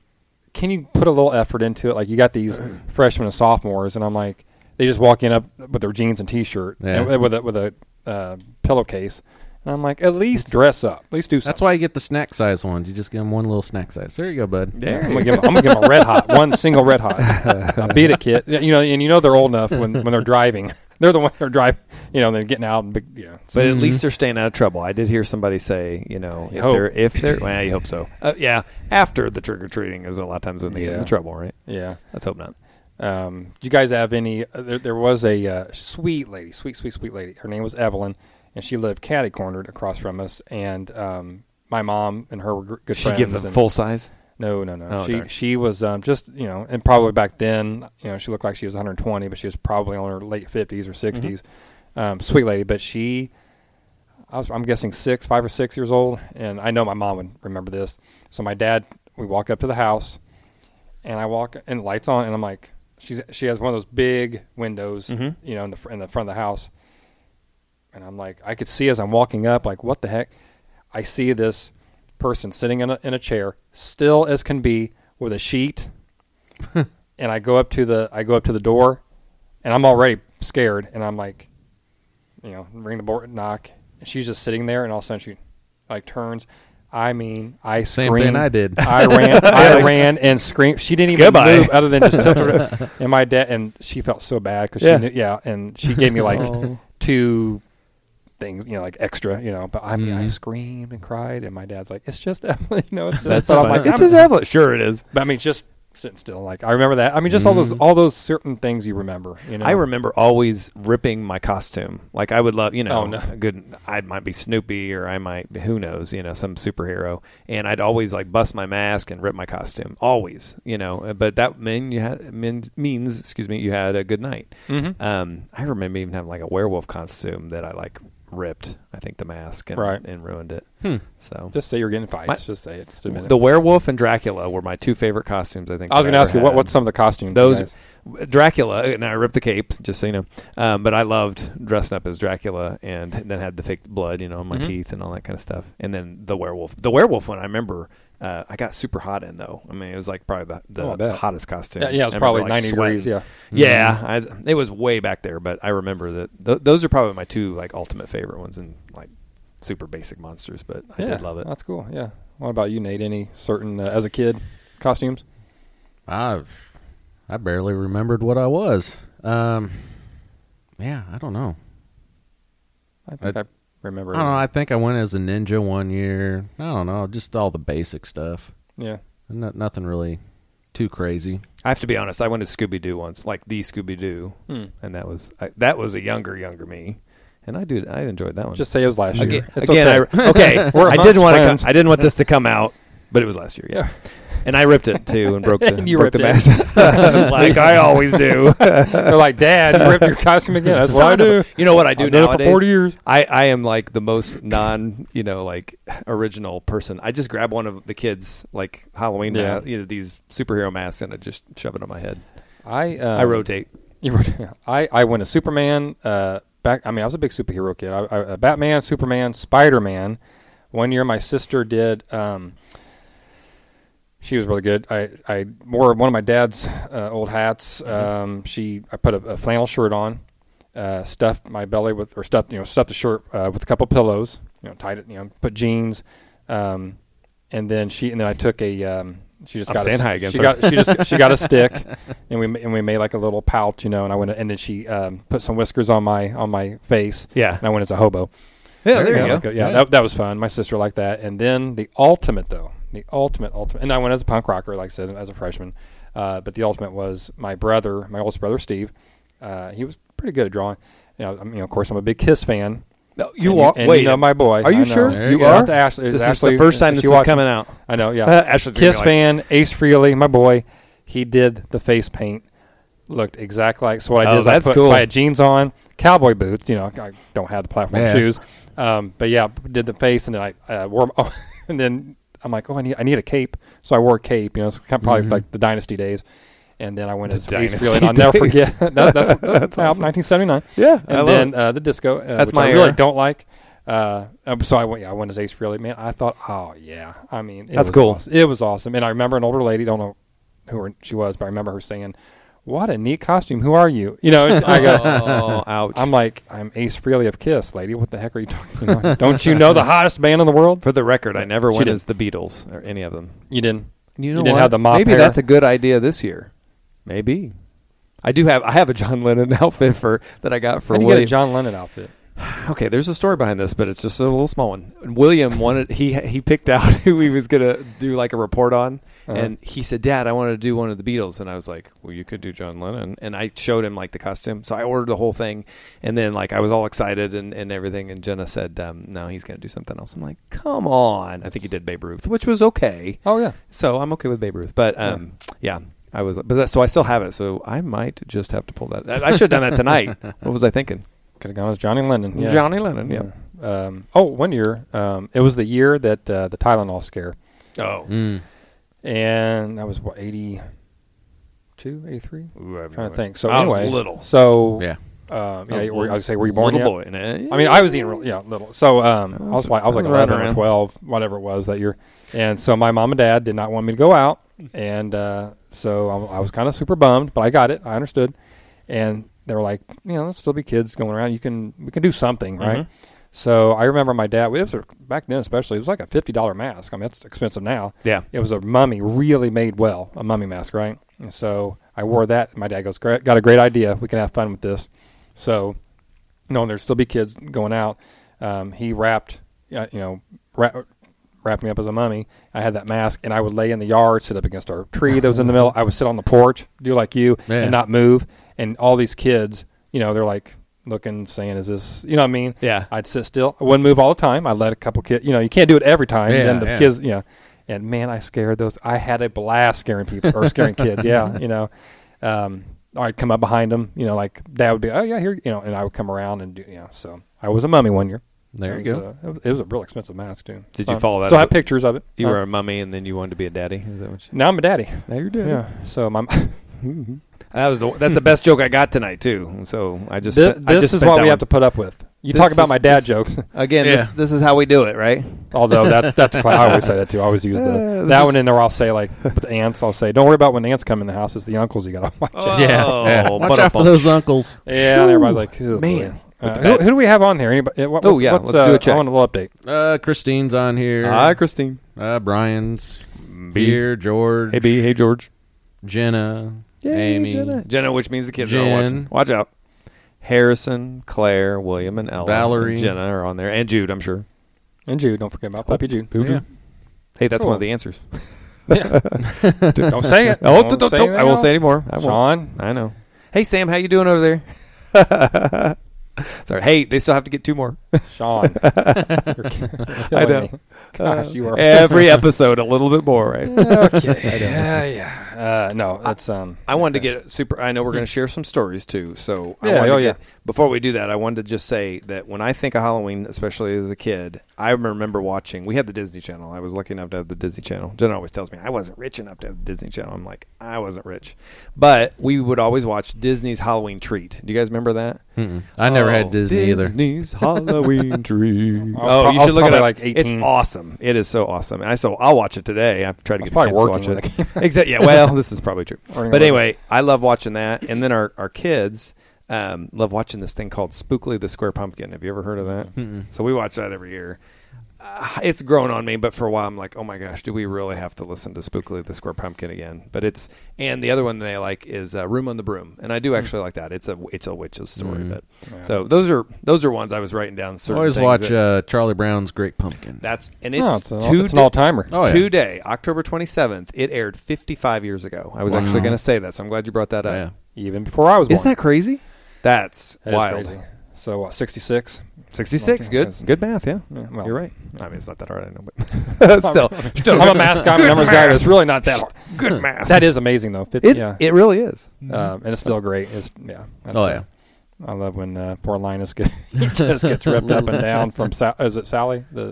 can you put a little effort into it? Like you got these freshmen and sophomores, and I'm like, they just walk in up with their jeans and t-shirt Yeah. and with a with a uh, pillowcase, and I'm like, at least dress up, at least do something. That's why you get the snack size ones. You just give them one little snack size. There you go, bud. There I'm gonna give them, I'm gonna give them a red hot, one single red hot. A beat a kid, you know, and you know they're old enough when, when they're driving. They're the ones that are driving, you know, they're getting out and big, yeah. So, But at Mhm. least they're staying out of trouble. I did hear somebody say, you know, You if hope. they're if they're well, you hope so. Uh, yeah, after the trick or treating is a lot of times when they get Yeah. in trouble, right? yeah. Let's hope not. Um, do you guys have any? Uh, there, there was a uh, sweet lady, sweet, sweet, sweet lady. Her name was Evelyn, and she lived catty cornered across from us. And um, my mom and her were gr- good She friends. give them and- full size. No, no, no. Oh, she darn. she was um, just you know, and probably back then, you know, she looked like she was one hundred twenty, but she was probably on her late fifties or sixties. Um, sweet lady, but she, I was, I'm guessing six, five or six years old, and I know my mom would remember this. So my dad, we walk up to the house, and I walk and the lights on, and I'm like, she's she has one of those big windows, Mhm. you know, in the fr- in the front of the house, and I'm like, I could see as I'm walking up, like, what the heck? I see this person sitting in a in a chair, still as can be, with a sheet and I go up to the I go up to the door, and I'm already scared, and I'm like, you know, ring the door, knock, and she's just sitting there, and all of a sudden she like turns. I mean, I Same screamed. thing I did. I ran, I ran and screamed. She didn't even Goodbye. move other than just tilt her. And my dad, and she felt so bad because Yeah. she knew, yeah, and she gave me like Oh. two things, you know, like extra, you know. But I mean, I Mhm. screamed and cried, and my dad's like, "It's just Evelyn," you know. It's just, That's but I'm funny. like, It's I'm- just Evelyn. Sure, it is. But I mean, just sitting still. Like I remember that. I mean, just all those Mhm. all those certain things you remember. You know, I remember always ripping my costume. Like I would love, you know, Oh, no. a good. I might be Snoopy, or I might, who knows, you know, some superhero. And I'd always like bust my mask and rip my costume. Always, you know. But that mean you had mean, means, excuse me, you had a good night. Mhm. Um, I remember even having like a werewolf costume that I like ripped. I think the mask and, Right. and ruined it. Hmm. So Just say you're getting fights. My- just say it. Just admit it. the werewolf and Dracula were my two favorite costumes. I think I was that going to ask you ever what had. what's some of the costumes. you Those guys- Dracula, and I ripped the cape, just so you know. Um, but I loved dressing up as Dracula, and then had the fake blood, you know, on my Mhm. teeth and all that kind of stuff. And then the werewolf, the werewolf one, I remember. Uh, I got super hot in though. I mean, it was like probably the, the, Oh, I the bet. hottest costume. Yeah, yeah, it was I probably remember, like, ninety sweating. degrees. Yeah. Yeah, I, it was way back there, but I remember that th- those are probably my two like ultimate favorite ones, and like super basic monsters. But I yeah, did love it. That's cool. Yeah. What about you, Nate? Any certain uh, as a kid costumes? I I barely remembered what I was. Um, yeah, I don't know. I think I, remember. I don't know. I think I went as a ninja one year. I don't know, just all the basic stuff. Yeah. Not, nothing really too crazy. I have to be honest. I went to Scooby Doo once, like the Scooby Doo, Hmm. and that was I, that was a younger, younger me, and I do I enjoyed that one. Just say it was last year. Again, It's again okay. I, okay. We're I amongst didn't want to. friends. I didn't want this to come out, but it was last year. Yeah, and I ripped it too and broke the And you broke the ripped mask, like I always do. They're like, Dad, you ripped your costume again. That's what I Son of do. a- You know what I do I've done it nowadays? for forty years. I, I am like the most non, you know, like original person. I just grab one of the kids like Halloween, Yeah. ma- you know, these superhero masks, and I just shove it on my head. I um, I rotate. You were, I I went to Superman. Uh, back. I mean, I was a big superhero kid. I, I, uh, Batman, Superman, Spider Man. One year, my sister did. Um, she was really good. I, I wore one of my dad's uh, old hats. Um, she I put a, a flannel shirt on, uh, stuffed my belly with or stuffed you know stuffed the shirt uh, with a couple pillows. You know, tied it. You know, put jeans. Um, and then she and then I took a. Um, She just I'm got saying a, hi again, She sir. got she just she got a stick, and we ma- and we made like a little pouch, you know. And I went and then she um, put some whiskers on my on my face, Yeah. and I went as a hobo. Yeah, there you Yeah, go. like a- yeah, Yeah. That, that was fun. My sister liked that. And then the ultimate though, the ultimate ultimate, and I went as a punk rocker, like I said, as a freshman. Uh, but the ultimate was my brother, my oldest brother Steve. Uh, he was pretty good at drawing. You know, I mean, of course, I'm a big Kiss fan. No, you and are. and wait, you know my boy. are you I know. sure? There You you are. Shout out to Ashley. This Ashley, is the first time if this she is watches- coming out. I know, yeah. Ashley's gonna be Kiss like, fan, Ace Frehley, my boy. He did the face paint. Looked exactly like. So what I Oh, did is that's I put, cool. so I had jeans on, cowboy boots. You know, I don't have the platform Yeah. shoes. Um, but yeah, did the face, and then I uh, wore. Oh, and then I'm like, oh, I need, I need a cape. So I wore a cape. You know, it's kind of probably Mhm. like the Dynasty days. And then I went The as Ace Dynasty Frehley. And I'll never days. forget. that, that's that's, That's album, awesome. nineteen seventy-nine. Yeah, I And love then it. uh, the disco, uh, That's which my I really era. don't like. Uh, um, so I went. Yeah, I went as Ace Frehley. Man, I thought, oh yeah. I mean, it That's was cool. awesome. It was awesome. And I remember an older lady. Don't know who her, she was, but I remember her saying, "What a neat costume. Who are you?" You know, I go. Oh, ouch. I'm like, I'm Ace Frehley of Kiss, lady. What the heck are you talking about? Don't you know the hottest band in the world? For the record, I never She went did. as the Beatles or any of them. You didn't. You You know didn't what? have the mop Maybe hair? that's a good idea this year. Maybe. I do have. I have a John Lennon outfit for that I got for How do you William. get a John Lennon outfit? Okay, there's a story behind this, but it's just a little small one. William wanted he he picked out who he was gonna do like a report on, Uh-huh. and he said, "Dad, I want to do one of the Beatles." And I was like, "Well, you could do John Lennon." And I showed him like the costume, so I ordered the whole thing, and then like I was all excited and, and everything. And Jenna said, um, "No, he's gonna do something else." I'm like, "Come on!" I think he did Babe Ruth, which was okay. Oh yeah. So I'm okay with Babe Ruth, but um, yeah. I was, but that, so I still have it. So I might just have to pull that. I, I should have done that tonight. What was I thinking? Could have gone as Johnny Lennon. Yeah. Johnny Lennon. Yeah. Yeah. Um, oh, one year. Um, it was the year that uh, the Tylenol scare, Oh. Mm. and that was what eighty-two, eighty-three. Ooh, I'm trying to think. So I was anyway, little. So Yeah. Uh, I yeah, was were, I was say, were you born little yet? boy? Nah. I mean, I was even real, yeah, little. So um, I was like, I was like I was right eleven or around. twelve, whatever it was that year. And so my mom and dad did not want me to go out. and uh, so I, I was kind of super bummed, but I got it. I understood, and they were like, you know, there'll still be kids going around. You can we can do something, right? Mm-hmm. So I remember my dad. It was a, back then, especially, it was like a fifty dollar mask. I mean, that's expensive now. Yeah. It was a mummy, really made well, a mummy mask, right? And so I wore that. My dad goes, "Great, got a great idea. We can have fun with this." So, knowing there'd still be kids going out, um, he wrapped, uh, you know, wrap, wrapped me up as a mummy. I had that mask, and I would lay in the yard, sit up against our tree that was in the middle. I would sit on the porch, do like you, Yeah. and not move. And all these kids, you know, they're like looking, saying, "Is this?" You know what I mean? Yeah. I'd sit still. I wouldn't move all the time. I'd let a couple kids. You know, you can't do it every time. Yeah, and then the yeah. kids, you know. And man, I scared those. I had a blast scaring people or scaring kids. Yeah, you know. Um, I'd come up behind them. You know, like Dad would be, "Oh yeah, here," you know, and I would come around and do, you know. So I was a mummy one year. There It you was, go. uh, it, was, it was a real expensive mask too. Did So you follow that Still up? have pictures of it. You Uh, were a mummy, and then you wanted to be a daddy. Is that what you? now I'm a daddy. Now you're dead. Yeah. So my. That was the, that's the best joke I got tonight too. So I just This, I this just is spent what that we one. have to put up with. You This talk about is- my dad this- jokes. Again, Yeah. this this is how we do it, right? Although that's that's cla- I always say that too. I always use Uh, the this that is- one in there. I'll say like with ants. I'll say, "Don't worry about when ants come in the house. It's the uncles you got to watch out." Yeah, Oh, yeah. Watch but out a for those uncles. Yeah, and everybody's like, "Oh, Man. boy." With Uh, the who, bad- who do we have on here? Anybody? uh, What, Oh, what's- yeah, what's, let's do a uh, check. I want a little update. Uh, Christine's on here. Hi, Christine. Uh, Brian's B. here. George. Hey, B. Hey, George. Jenna. Yay, Amy. Jenna. Jenna, which means the kids Jen. are watching. Watch out. Harrison, Claire, William, and Ella. Valerie. And Jenna are on there. And Jude, I'm sure. And Jude, don't forget about Puppy Jude. Yeah. Hey, that's Cool. one of the answers. Yeah. don't say it. Oh, Don't don't, say don't, anything I won't else. say anymore. I won't. Sean. I know. Hey, Sam, how you doing over there? Sorry. Hey, they still have to get two more. Sean. You're I killing know. me. Gosh, you are. Every episode a little bit more, right? Okay. Yeah, yeah. Uh, no, that's um. I wanted okay. to get super. I know we're going to share some stories too. So I Yeah, wanted oh, to yeah. get, before we do that, I wanted to just say that when I think of Halloween, especially as a kid, I remember watching. We had the Disney Channel. I was lucky enough to have the Disney Channel. Jen always tells me I wasn't rich enough to have the Disney Channel. I'm like, I wasn't rich, but we would always watch Disney's Halloween Treat. Do you guys remember that? Mm-mm. I never Oh, had Disney either. Disney's Halloween Treat. I was Oh, pro- you I should was look it probably up. like It's eighteen. awesome. It is so awesome. And I so I'll watch it today. I've tried to I was get the probably kids to watch working it. when Exactly. Yeah. Well, this is probably true. Or But anyway, I love watching that. And then our our kids um, love watching this thing called Spookily the Square Pumpkin. Have you ever heard of that? Mm-mm. So we watch that every year. Uh, it's grown on me, but for a while I'm like, oh my gosh, do we really have to listen to Spookily the Square Pumpkin again? But it's and the other one they like is uh, Room on the Broom, and I do actually like that. It's a it's a witch's story, Mm. but Yeah. so those are those are ones I was writing down. Certain Always things watch that- uh, Charlie Brown's Great Pumpkin. that's and it's No, it's, a, two it's an all timer. Oh, yeah. today, October twenty-seventh. It aired fifty-five years ago. I was Wow. actually going to say that, so I'm glad you brought that up. Yeah. Even before I was born. Isn't that crazy? That's That is wild. crazy. So what, sixty-six? sixty-six, Okay, good, that's- good math. Yeah, Yeah, well, you're right. I mean, it's not that hard, I know, but still, still, I'm a math guy, I'm a Good numbers math. guy. But it's really not that hard. good math. That is amazing though. fifty, it. yeah, It really is. um, and it's still great. It's yeah. That's, Oh, uh, yeah. I love when uh, poor Linus get, he just gets ripped up and down from. Sa- is it Sally? The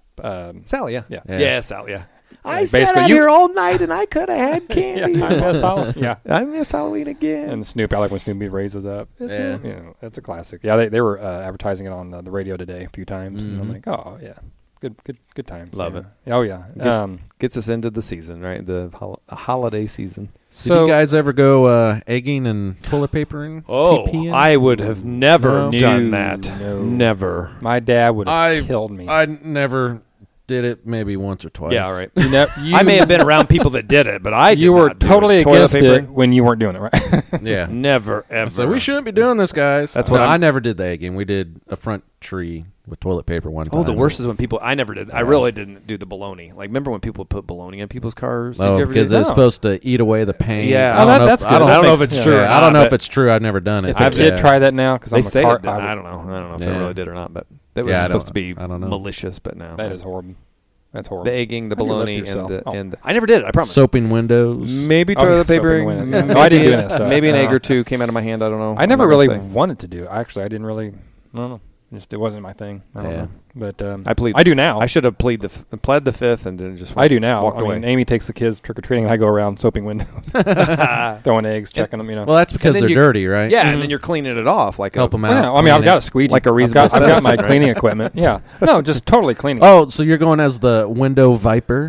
um, Sally, yeah, Yeah. yeah, Yeah. Sally, yeah. Yeah, I sat basically out you- here all night and I could have had yeah, candy. I missed Halloween. Yeah, I missed Halloween again. and Snoopy. I like when Snoopy raises up. It's Yeah. a, you know, it's a classic. Yeah, they they were uh, advertising it on uh, the radio today a few times, and I'm Mhm. like, oh yeah, good good good times. Love yeah. it. Oh yeah. Gets- Um, Gets us into the season, right? The hol- holiday season. Did so you guys ever go uh, egging and toilet papering? Oh, TPing? I would have never No. done No, that. no. Never. my dad would I- have killed me. I never did it. Maybe once or twice. Yeah, all right. You know, you, I may have been around people that did it, but I did you were not do totally it. Toilet against papering? it when you weren't doing it, right? Yeah. Never ever. So we shouldn't be doing this, guys. That's No, what I'm- I never did the egging. We did a front tree with toilet paper one time. Oh, the worst is when people. I never did. I Yeah. really didn't do the bologna. Like, remember when people put bologna in people's cars? Did Oh, you ever because do it's No. supposed to eat away the paint. Yeah. I Oh, don't that- know that's if, good. I don't, That I don't know if makes- it's yeah, true. or I not, don't know if but it's true. I've never done it. If but I did yeah. try that now, because They I'm say a car, it. did. I would- I don't know. I don't know if it Yeah. really did or not, but that was Yeah, I supposed to don't- be I don't know. malicious. But no, that is horrible. That's horrible. the egging, the How do you live bologna, with and yourself? the, Oh. and the, I never did. I promise. Soaping windows. Maybe Oh, yeah, toilet soaping papering. windows, yeah. maybe, No, I didn't do that stuff. Maybe an egg No. or two came out of my hand. I don't know. I I'm never not really gonna say. wanted to do it. Actually, I didn't really. I don't know. Just it wasn't my thing. I don't Yeah. know. But um, I plead. I do now. I should have plead the f- pled the fifth and then just. I do now. Walked I away. mean, Amy takes the kids trick or treating, and I go around soaping windows, throwing eggs, checking them. You know. Well, that's because then they're you- dirty, right? yeah, Mhm. and then you're cleaning it off like Help a, them out. Well, yeah, I mean, I've clean got it. a squeegee. Like a I've reasonable got, I've got my citizen, right? cleaning equipment. Yeah. No, just totally cleaning. Oh, so you're going as the window viper?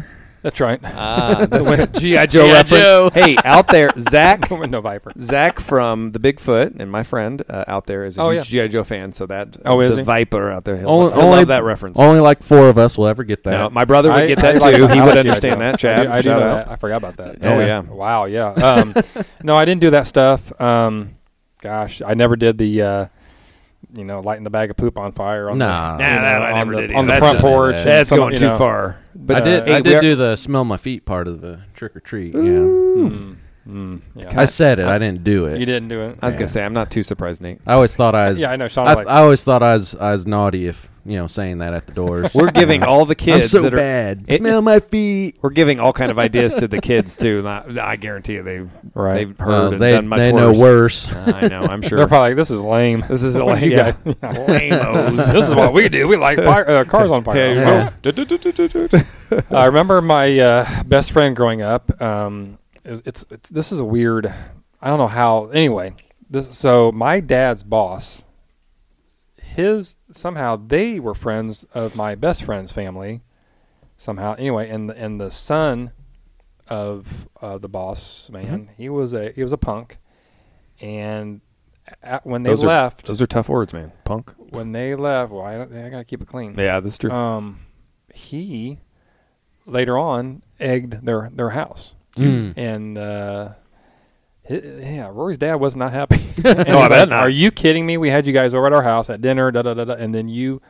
That's right. Ah, that's a G I Joe G I reference. Joe. Hey, out there, Zach. Window Viper. Zach from the Bigfoot and my friend uh, out there is a Oh, huge yeah. G I Joe fan, so that Oh, is the he? Viper out there, he'll, Only- he'll only- love that reference. Only like four of us will ever get that. No, my brother would I- get I that like too. that. He I would like G I understand Joe. that. I Chad, do, I do shout know out. that. I forgot about that. Oh, yeah. Wow. Yeah. Um, no, I didn't do that stuff. Um, gosh, I never did the. Uh, you know, lighting the bag of poop on fire. On Nah. the, Nah, you know, that I on never the, did on either. the That's front just- porch. and That's some- going you too know, far. But I Uh, did. hey, I we did are- do the smell my feet part of the trick or treat. Yeah, Mm, mm, yeah. I said it. I didn't do it. You didn't do it. I was Yeah. gonna say I'm not too surprised, Nate. I always thought I was. Yeah, I know. Sean I, like, I always thought I was. I was naughty if you know saying that at the doors. We're giving all the I'm kids so that are bad. It- Smell my feet. we're giving all kind of ideas to the kids too. Not, I guarantee you they've Right. they've heard Uh, and they done much they worse. know worse. I know. I'm sure. they're probably like, this is lame. This is a What lame. do you Yeah. guys- Lame-os. this is what we do. We light fire, uh, cars on fire. Yeah, Yeah. I remember my uh, best friend growing up. Um, it's, it's, it's this is a weird. I don't know how. Anyway, this so my dad's boss. His somehow they were friends of my best friend's family. Somehow, anyway, and the, and the son of uh, the boss man, Mm-hmm. he was a he was a punk, and at, when they Those are- left, Those are tough words, man. Punk. when they left, well, I, don't, I gotta keep it clean. Yeah, that's true. Um, he later on egged their their house, Mm. and uh, hi- yeah, Rory's dad was not happy. And Oh, I he's bet like, not. Are you kidding me? We had you guys over at our house at dinner, da da da da, and then you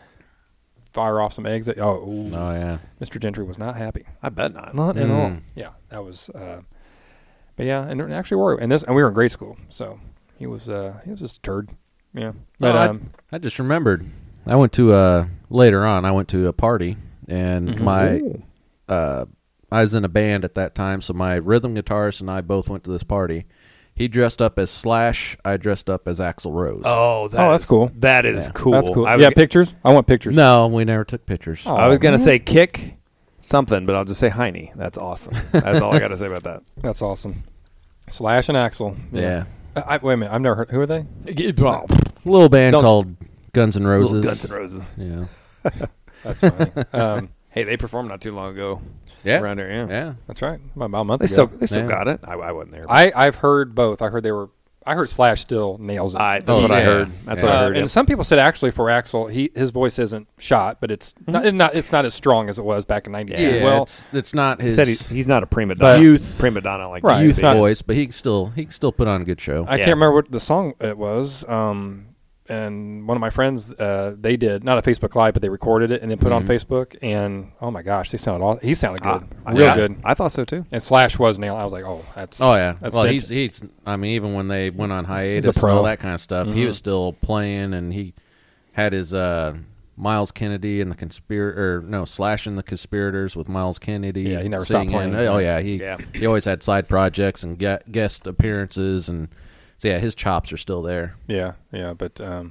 fire off some eggs. At, oh, ooh, Oh yeah. Mister Gentry was not happy, I bet not. not at all. Mm. Yeah, that was. Uh, but yeah, and actually, Rory and this, and we were in grade school, so he was uh, he was just a turd. Yeah, but I- um, I just remembered. I went to uh later on. I went to a party, and Mhm. my Ooh. uh, I was in a band at that time, so my rhythm guitarist and I both went to this party. He dressed up as Slash. I dressed up as Axl Rose. Oh, that Oh, that's is- cool. That is Yeah. cool. that's cool. I was, Yeah, g- pictures. I want pictures. No, we never took pictures. Oh. I was gonna man. say kick something, but I'll just say Heine. That's awesome. That's all I got to say about that. That's awesome. Slash and Axel. Yeah. Uh, I, wait a minute. I've never heard. Who are they? A little band Don't- called Guns N' Roses. Little Guns N' Roses. Yeah. That's funny. um, Hey, they performed not too long ago Yeah. around here. Yeah, Yeah. that's right. About, about a month they ago. still they still Yeah. got it. I, I wasn't there. but I I've heard both. I heard they were. I heard Slash still nails it. I, that's Oh, what I yeah. heard. That's Yeah. what I Uh, heard. and yeah. some people said actually for Axel, he his voice isn't shot, but it's not, not it's not as strong as it was back in ninety-two. Yeah. Well, it's, it's not He his said he's, he's not a prima But- donna. youth prima donna like Right. he used youth to be. voice, but he can still he can still put on a good show. I Yeah. can't remember what the song it was. Um, and one of my friends, uh, they did not a Facebook Live, but they recorded it and then put it on Mhm. Facebook. And oh my gosh, they sounded all. He sounded good, Ah, real yeah, good. I thought so too. And Slash was nailed. I was like, oh, that's Oh yeah. That's well, vintage. he's he's. I mean, even when they went on hiatus pro. and all that kind of stuff, he Mhm. was still playing, and he had his uh, Miles Kennedy and the conspirator, or no, Slash and the Conspirators with Miles Kennedy. Yeah, he never stopped singing. playing. Oh yeah, he Yeah. he always had side projects and get, guest appearances, and so yeah, his chops are still there. Yeah, yeah, but um,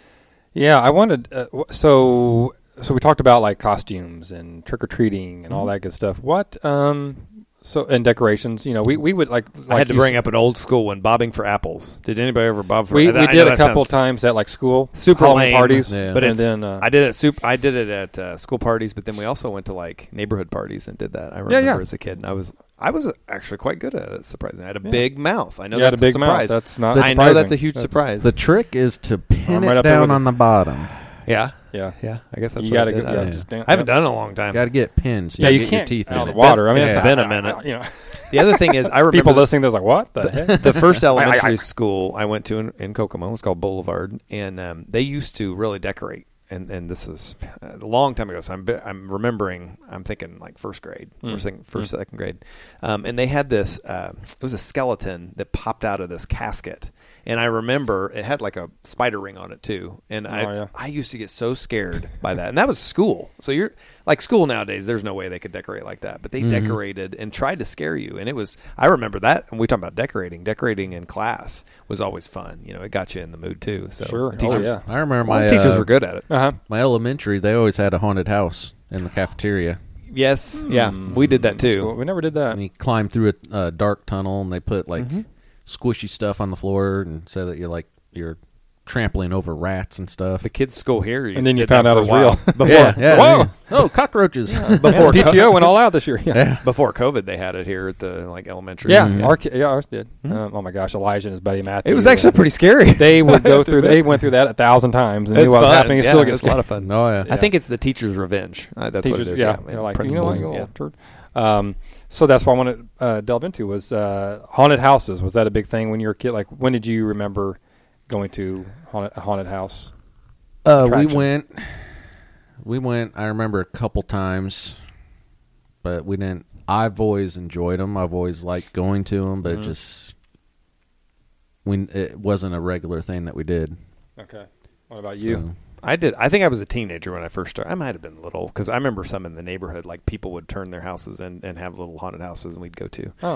yeah, I wanted. Uh, w- so, so we talked about like costumes and trick or treating and all that good stuff. What um, so and decorations. You know, we, we would like. I like had to you bring s- up an old school one, bobbing for apples. Did anybody ever bob for? We, I- we I know did a that couple sounds times at like school super Halloween lame, parties, Yeah. but and it's, then uh, I did it. Soup. I did it at uh, school parties, but then we also went to like neighborhood parties and did that. I remember yeah. as a kid, and I was I was actually quite good at it. Surprisingly, I had a Yeah. big mouth. I know you had that's a big surprise. mouth. That's not. I know surprising. that's a huge That's- surprise. The trick is to pin I'm right it up there down with on the bottom. yeah, Yeah, yeah. I guess that's you what I got to did. go. I, Yeah, Yeah. just dance, I haven't yeah. done it in a long time. Got to get pins. Yeah, gotta you get can't your teeth out in of the it. water. I mean, It's that's been I- a minute. I- you know, The other thing is, I remember people the- listening. They're like, "What the heck?" the first I- I- elementary school I went to in, in Kokomo was called Boulevard, and um, they used to really decorate. And and this is a long time ago, so I'm I'm remembering. I'm thinking like first grade, Mm. or second, first Mm. second grade, um, and they had this. Uh, it was a skeleton that popped out of this casket, and I remember it had like a spider ring on it too. And I Oh, yeah. I used to get so scared by that, and that was school. So you're like school nowadays. There's no way they could decorate like that, but they Mhm. decorated and tried to scare you, and it was. I remember that. And we talk about decorating. Decorating in class was always fun. You know, it got you in the mood too. So Sure. Oh, teachers, yeah. I remember well, my teachers uh, were good at it. Uh huh. my elementary. They always had a haunted house in the cafeteria. Yes, yeah, we did that too. Cool. We never did that. And you climb through a uh, dark tunnel, and they put like Mhm. squishy stuff on the floor, and so that you're like you're trampling over rats and stuff. The kids' school here, And then you did found that out for it a was while. real. Before, yeah, yeah. Whoa! yeah. Oh, cockroaches. Yeah. before P T O went all out this year. Yeah. yeah. before COVID, they had it here at the like elementary. Yeah, Mhm. our ki- yeah, ours did. Mhm. Um, oh my gosh, Elijah and his buddy Matthew. It was actually pretty scary. They would go through. They went through that a thousand times and It's knew what was fun. happening. It Yeah, still gets it's a lot of fun. Oh, yeah. I think it's the teacher's revenge. Uh, that's teachers. what it is. Yeah, yeah, they're like, you know what? principals, You yeah. turd. Um, so that's what I want to uh, delve into was uh, haunted houses. Was that a big thing when you were a kid? Like, when did you remember going to haunted, a haunted house? Uh, we attraction? went. We went. I remember a couple times, but we didn't. I've always enjoyed them. I've always liked going to them, but Mhm. just when it wasn't a regular thing that we did. Okay. What about you? So, I did. I think I was a teenager when I first started. I might have been little because I remember some in the neighborhood, like people would turn their houses and, and have little haunted houses, and we'd go to. Oh,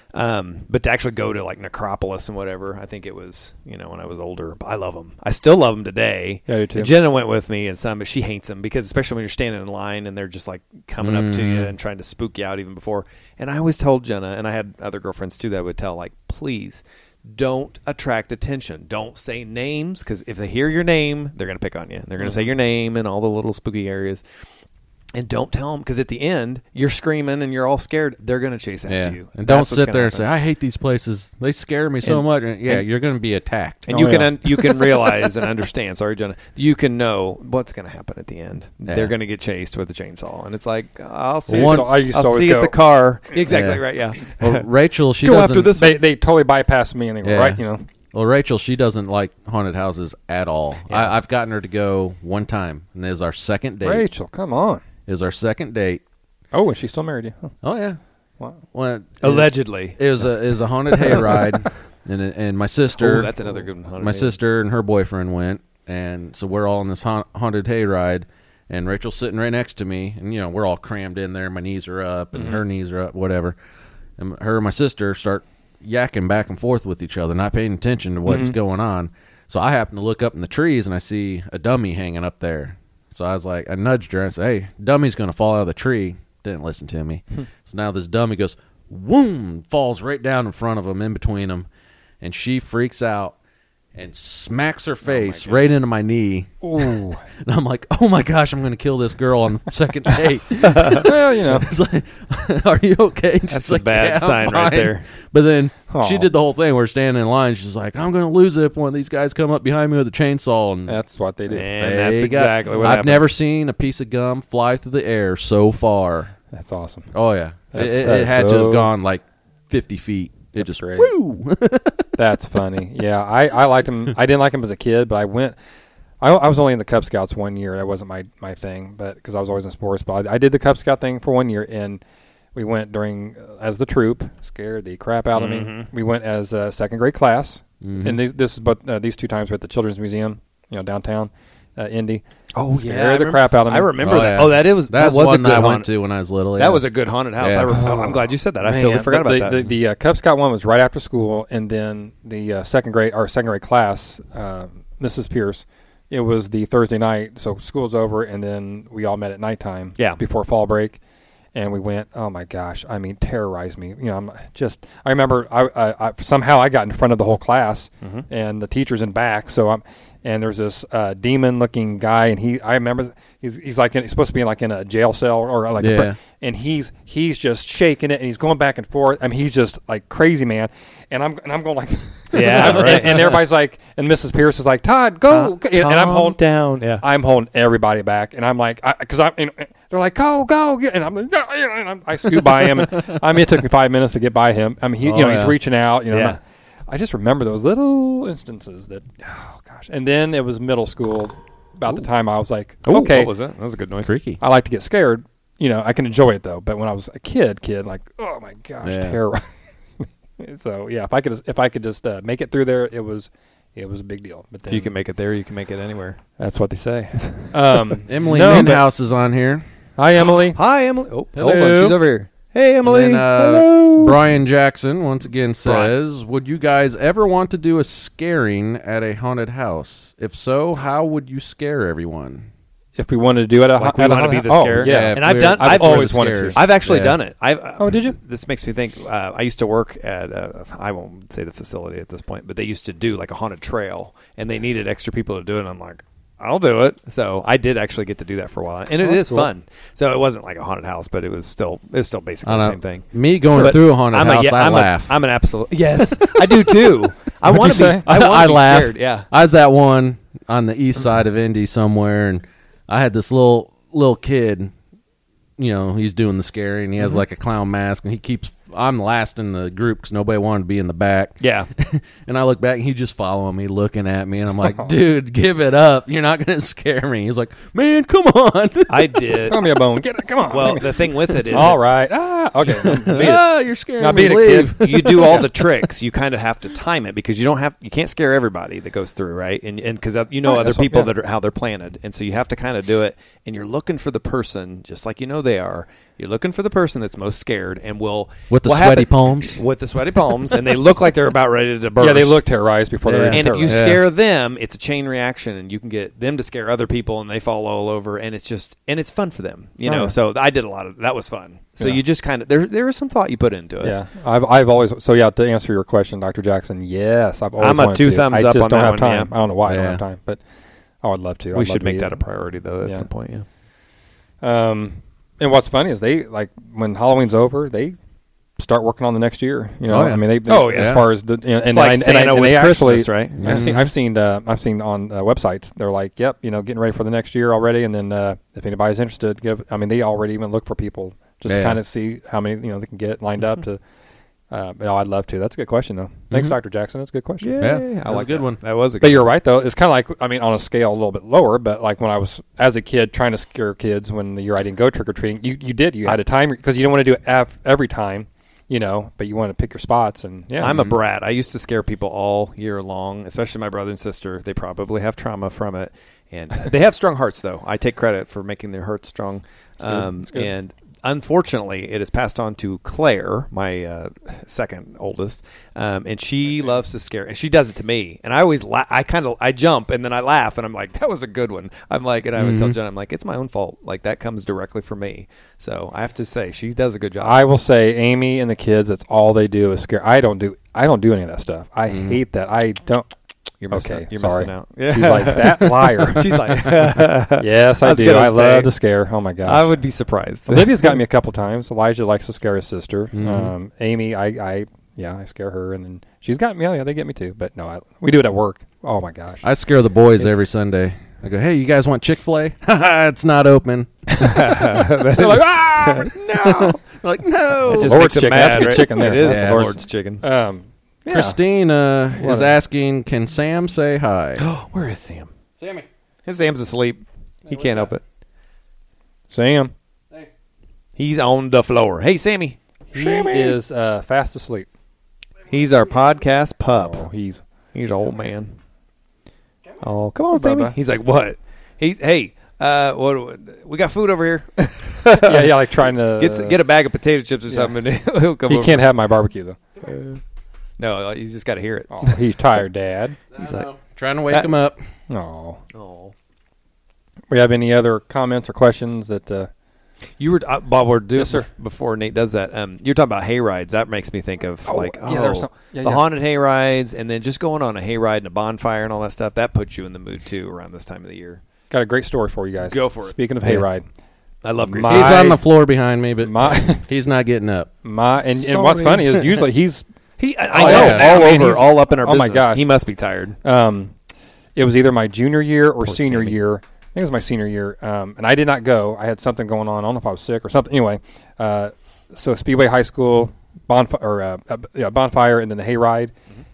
Um, but to actually go to like Necropolis and whatever, I think it was, you know, when I was older. But I love them. I still love them today. yeah, I do too. Jenna went with me and some, but she hates them because especially when you're standing in line and they're just like coming up to you Mhm. and trying to spook you out even before. And I always told Jenna, and I had other girlfriends too that I would tell, like, please don't attract attention. Don't say names because if they hear your name, they're going to pick on you. They're going to say your name in all the little spooky areas. And don't tell them because at the end you're screaming and you're all scared. They're going to chase after yeah, you, and don't That's what's sit gonna there and happen. say, "I hate these places. They scare me so And- much." And, yeah, and- you're going to be attacked. And Oh, you can yeah. un- you can realize and understand. Sorry, Jenna. You can know what's going to happen at the end. Yeah. They're going to get chased with a chainsaw, and it's like I'll see. One- you, I used to I'll always see you go- at the car. Exactly Yeah. right. Yeah. Well, Rachel, she Go doesn't. after this They they totally bypassed me and they go Yeah. right. You know. Well, Rachel, she doesn't like haunted houses at all. Yeah. I, I've gotten her to go one time, and it was our second date. Rachel, come on. It was our second date. Oh, and she still married you. Huh. Oh yeah. Wow. Well, it- Allegedly. It was a it was a haunted hayride, and and my sister, Oh, that's another good one. my sister and her boyfriend went, and so we're all on this ha- haunted hayride, and Rachel's sitting right next to me, and you know we're all crammed in there. My knees are up, and Mhm. her knees are up, whatever. And her and my sister start yakking back and forth with each other, not paying attention to what's Mhm. going on. So I happen to look up in the trees, and I see a dummy hanging up there. So I was like, I nudged her and I said, "Hey, dummy's going to fall out of the tree." Didn't listen to me. So now this dummy goes, whoom, falls right down in front of him, in between them, and she freaks out and smacks her face right into my knee. Ooh. And I'm like, oh my gosh, I'm going to kill this girl on the second date. Well, you know. It's like, are you okay? And That's she's a like, bad "Yeah, I'm sign right fine." there. But then Aw. she did the whole thing. We're standing in line. She's like, I'm going to lose it if one of these guys come up behind me with a chainsaw. And That's what they do. And they that's got- exactly what I've happens. never seen a piece of gum fly through the air so far. That's awesome. Oh yeah, That's- it, it, that it is had to so- have gone like fifty feet. It That's just great. woo. That's funny. Yeah, I, I liked him. I didn't like him as a kid, but I went. I, I was only in the Cub Scouts one year. That wasn't my, my thing, but because I was always in sports. But I, I did the Cub Scout thing for one year, and we went during uh, as the troop. Scared the crap out of me. Mhm. We went as a second grade class, Mhm. and these this is but uh, these two times were at the Children's Museum, you know, downtown, uh, Indy. Oh Scared yeah, I the remember- crap out of me. I remember Oh, that. yeah. Oh, that is that That's was a one good I went haunted. to when I was little. Yeah. That was a good haunted house. Yeah. I re- I'm glad you said that. I Man, totally forgot the, about the, that. The, the uh, Cub Scout one was right after school, and then the uh, second grade our second grade class, uh, Missus Pierce. It was the Thursday night, so school's over, and then we all met at nighttime. Yeah. Before fall break, and we went. Oh my gosh! I mean, terrorized me. You know, I'm just. I remember. I, I, I somehow I got in front of the whole class, Mhm. and the teacher's in back. So I'm. And there's this uh, demon-looking guy, and he. I remember he's he's like in, he's supposed to be like in a jail cell or like. A, Yeah. pri- and he's he's just shaking it, and he's going back and forth. I mean, he's just like crazy, man. And I'm and I'm going like, Yeah, I'm- right. and, and everybody's like, and Missus Pierce is like, Todd, go, go. and, and I'm Calm holding down. Yeah. I'm holding everybody back, and I'm like, because I'm, and they're like, go, go, get- and I'm, like, "No," you know, and I'm I scoot by him, and I mean, it took me five minutes to get by him. I mean, he, Oh, you know, he's yeah. reaching out, you know. Yeah. and I, I just remember those little instances that, oh gosh, and then it was middle school, about the time I was like, Ooh, okay, What was that? That was a good noise. freaky. I like to get scared. You know, I can enjoy it though. But when I was a kid, kid, like, oh my gosh, Yeah. terror. So yeah, if I could, if I could just uh, make it through there, it was, it was a big deal. But If then, you can make it there, you can make it anywhere. that's what they say. Um, Emily no, but- Minhouse is on here. Hi, Emily. Hi, Emily. Oh, hold on. Hello. She's over here. Hey, Emily. And then, uh, Hello. Brian Jackson once again Brian. says, "Would you guys ever want to do a scaring at a haunted house? If so, how would you scare everyone?" if we wanted to do it at a, Like we at a wanna be haunted the house. scare? Oh, yeah. Yeah, And I've we're- done. I've I've always the wanted scares. to. I've actually Yeah. done it. I've, uh, Oh, did you? This makes me think. Uh, I used to work at. Uh, I won't say the facility at this point, but they used to do like a haunted trail, and they needed extra people to do it. And I'm like, I'll do it. So I did actually get to do that for a while, and it Oh, is that's cool. fun. So it wasn't like a haunted house, but it was still it was still basically I the know. same thing. Me going But through a haunted I'm house, a, yeah, I I'm laugh. A, I'm an absolute yes. I do too. I What'd want you to be. say? I, wanna I be laugh. Scared. Yeah. I was at one on the east side of Indy somewhere, and I had this little little kid. You know, he's doing the scary, and he has Mm-hmm. like a clown mask, and he keeps. I'm last in the group because nobody wanted to be in the back. Yeah. And I look back, and he just following me, looking at me, and I'm like, "Dude, give it up! You're not going to scare me." He's like, "Man, come on!" I did. Throw me a bone. Get it. Come on. Well, Give me- the thing with it is, all right. Ah, okay. Beat it. ah, you're scaring Now me. beat it, Leave. kid. you do all the tricks. You kind of have to time it because you don't have you can't scare everybody that goes through, right? And and because you know Right, other that's what- people yeah. that are how they're planted, and so you have to kind of do it. And you're looking for the person, just like you know they are. You're looking for the person that's most scared and will With the will sweaty happen- palms. with the sweaty palms, and they look like they're about ready to burst. Yeah, they look terrorized before Yeah. they're And if you terrorized. Yeah. scare them, it's a chain reaction, and you can get them to scare other people, and they fall all over, and it's just and it's fun for them, you Oh, know. yeah. So I did a lot of that was fun. So Yeah. you just kind of there there is some thought you put into it. Yeah, I've I've always so yeah. To answer your question, Doctor Jackson, yes, I've always I'm a wanted two to. thumbs I up just on don't that have one, time. yeah. I don't know why I don't Yeah. have time, but I would love to. we I'd love should to make be- that a priority though at Yeah. some point. Yeah. Um, and what's funny is they like when Halloween's over, they start working on the next year. You know, Oh, yeah. I mean, they, they Oh, yeah. as far as the you know, and It's like I, and I, Santa and with they actually, Christmas, right? I've seen I've seen uh, I've seen on uh, websites they're like, yep, you know, getting ready for the next year already, and then uh, if anybody's interested, give. I mean, they already even look for people just Yeah. to kind of see how many you know they can get lined up to. Uh, but oh, I'd love to. That's a good question, though. Thanks, Mhm. Doctor Jackson. That's a good question. Yeah, Yeah, I that was like a good that. one. That was a good But you're right, though. It's kind of like, I mean, on a scale a little bit lower, but like when I was, as a kid, trying to scare kids when the year I didn't go trick-or-treating, you, you did. You had a time, because you don't want to do it af- every time, you know, but you want to pick your spots. And yeah. I'm a brat. I used to scare people all year long, especially my brother and sister. They probably have trauma from it, and they have strong hearts. Though I take credit for making their hearts strong. good. Um, That's good. and unfortunately, it is passed on to Claire, my uh, second oldest, um, and she loves to scare, and she does it to me. And I always, la- I kind of, I jump and then I laugh, and I'm like, that was a good one. I'm like, and I always tell Mhm. Jen, I'm like, it's my own fault. Like that comes directly from me. So I have to say, she does a good job. I will say, Amy and the kids, that's all they do is scare. I don't do, I don't do any of that stuff. I Mhm. hate that. I don't. You're missing, Okay, you're sorry. missing out. She's like, that liar. She's like, Yes, I, was do. gonna I love say, to scare. Oh, my gosh. I would be surprised. Olivia's got me a couple times. Elijah likes to scare his sister. Mhm. Um, Amy, I, I, yeah, I scare her, and then she's got me. Yeah, they get me too. But no, I, we do it at work. Oh my gosh! I scare the boys It's- every Sunday. I go, "Hey, you guys want Chick-fil-A?" It's not open. They're like, ah, no! Like, no. It just Lord's makes 'em chicken. mad, That's good right? chicken there. It is Yeah. the Lord's chicken. Um, yeah. Christine uh, is What? asking, "Can Sam say hi?" Where is Sam? Sammy. His Sam's asleep. He can't help it. Sam, He's on the floor. Hey, Sammy. he is uh, fast asleep. He's our podcast pup. Oh, he's He's an old man. Oh, come on, Bubba. Sammy. He's like, what? He, hey, uh, what? We got food over here. yeah, yeah, like trying to get get a bag of potato chips or yeah. something, and he'll come. He over. can't have my barbecue though. No, he's just got to hear it. Oh, he's tired, Dad. He's like- like trying to wake That- him up. Oh, Oh. we have any other comments or questions that? Uh, You were uh, Bob. We're doing Yes, sir. bef- before Nate does that. Um, you're talking about hay rides. That makes me think of Oh, like yeah, oh, there's some- yeah, the yeah. haunted hay rides, and then just going on a hay ride and a bonfire and all that stuff. That puts you in the mood too around this time of the year. got a great story for you guys. Go for it. Speaking of Yeah. hayride, I love Grease. My- He's on the floor behind me, but my he's not getting up. my and, and what's Sorry. funny is usually he's He, I, Oh, I know, yeah. all Man, over, he's- all up in our oh my business. gosh. He must be tired. um, it was either my junior year or Poor senior Sammy. year. I think it was my senior year, um, and I did not go. I had something going on. I don't know if I was sick or something. Anyway, uh, so Speedway High School bonfire, or uh, uh, yeah, bonfire, and then the hayride.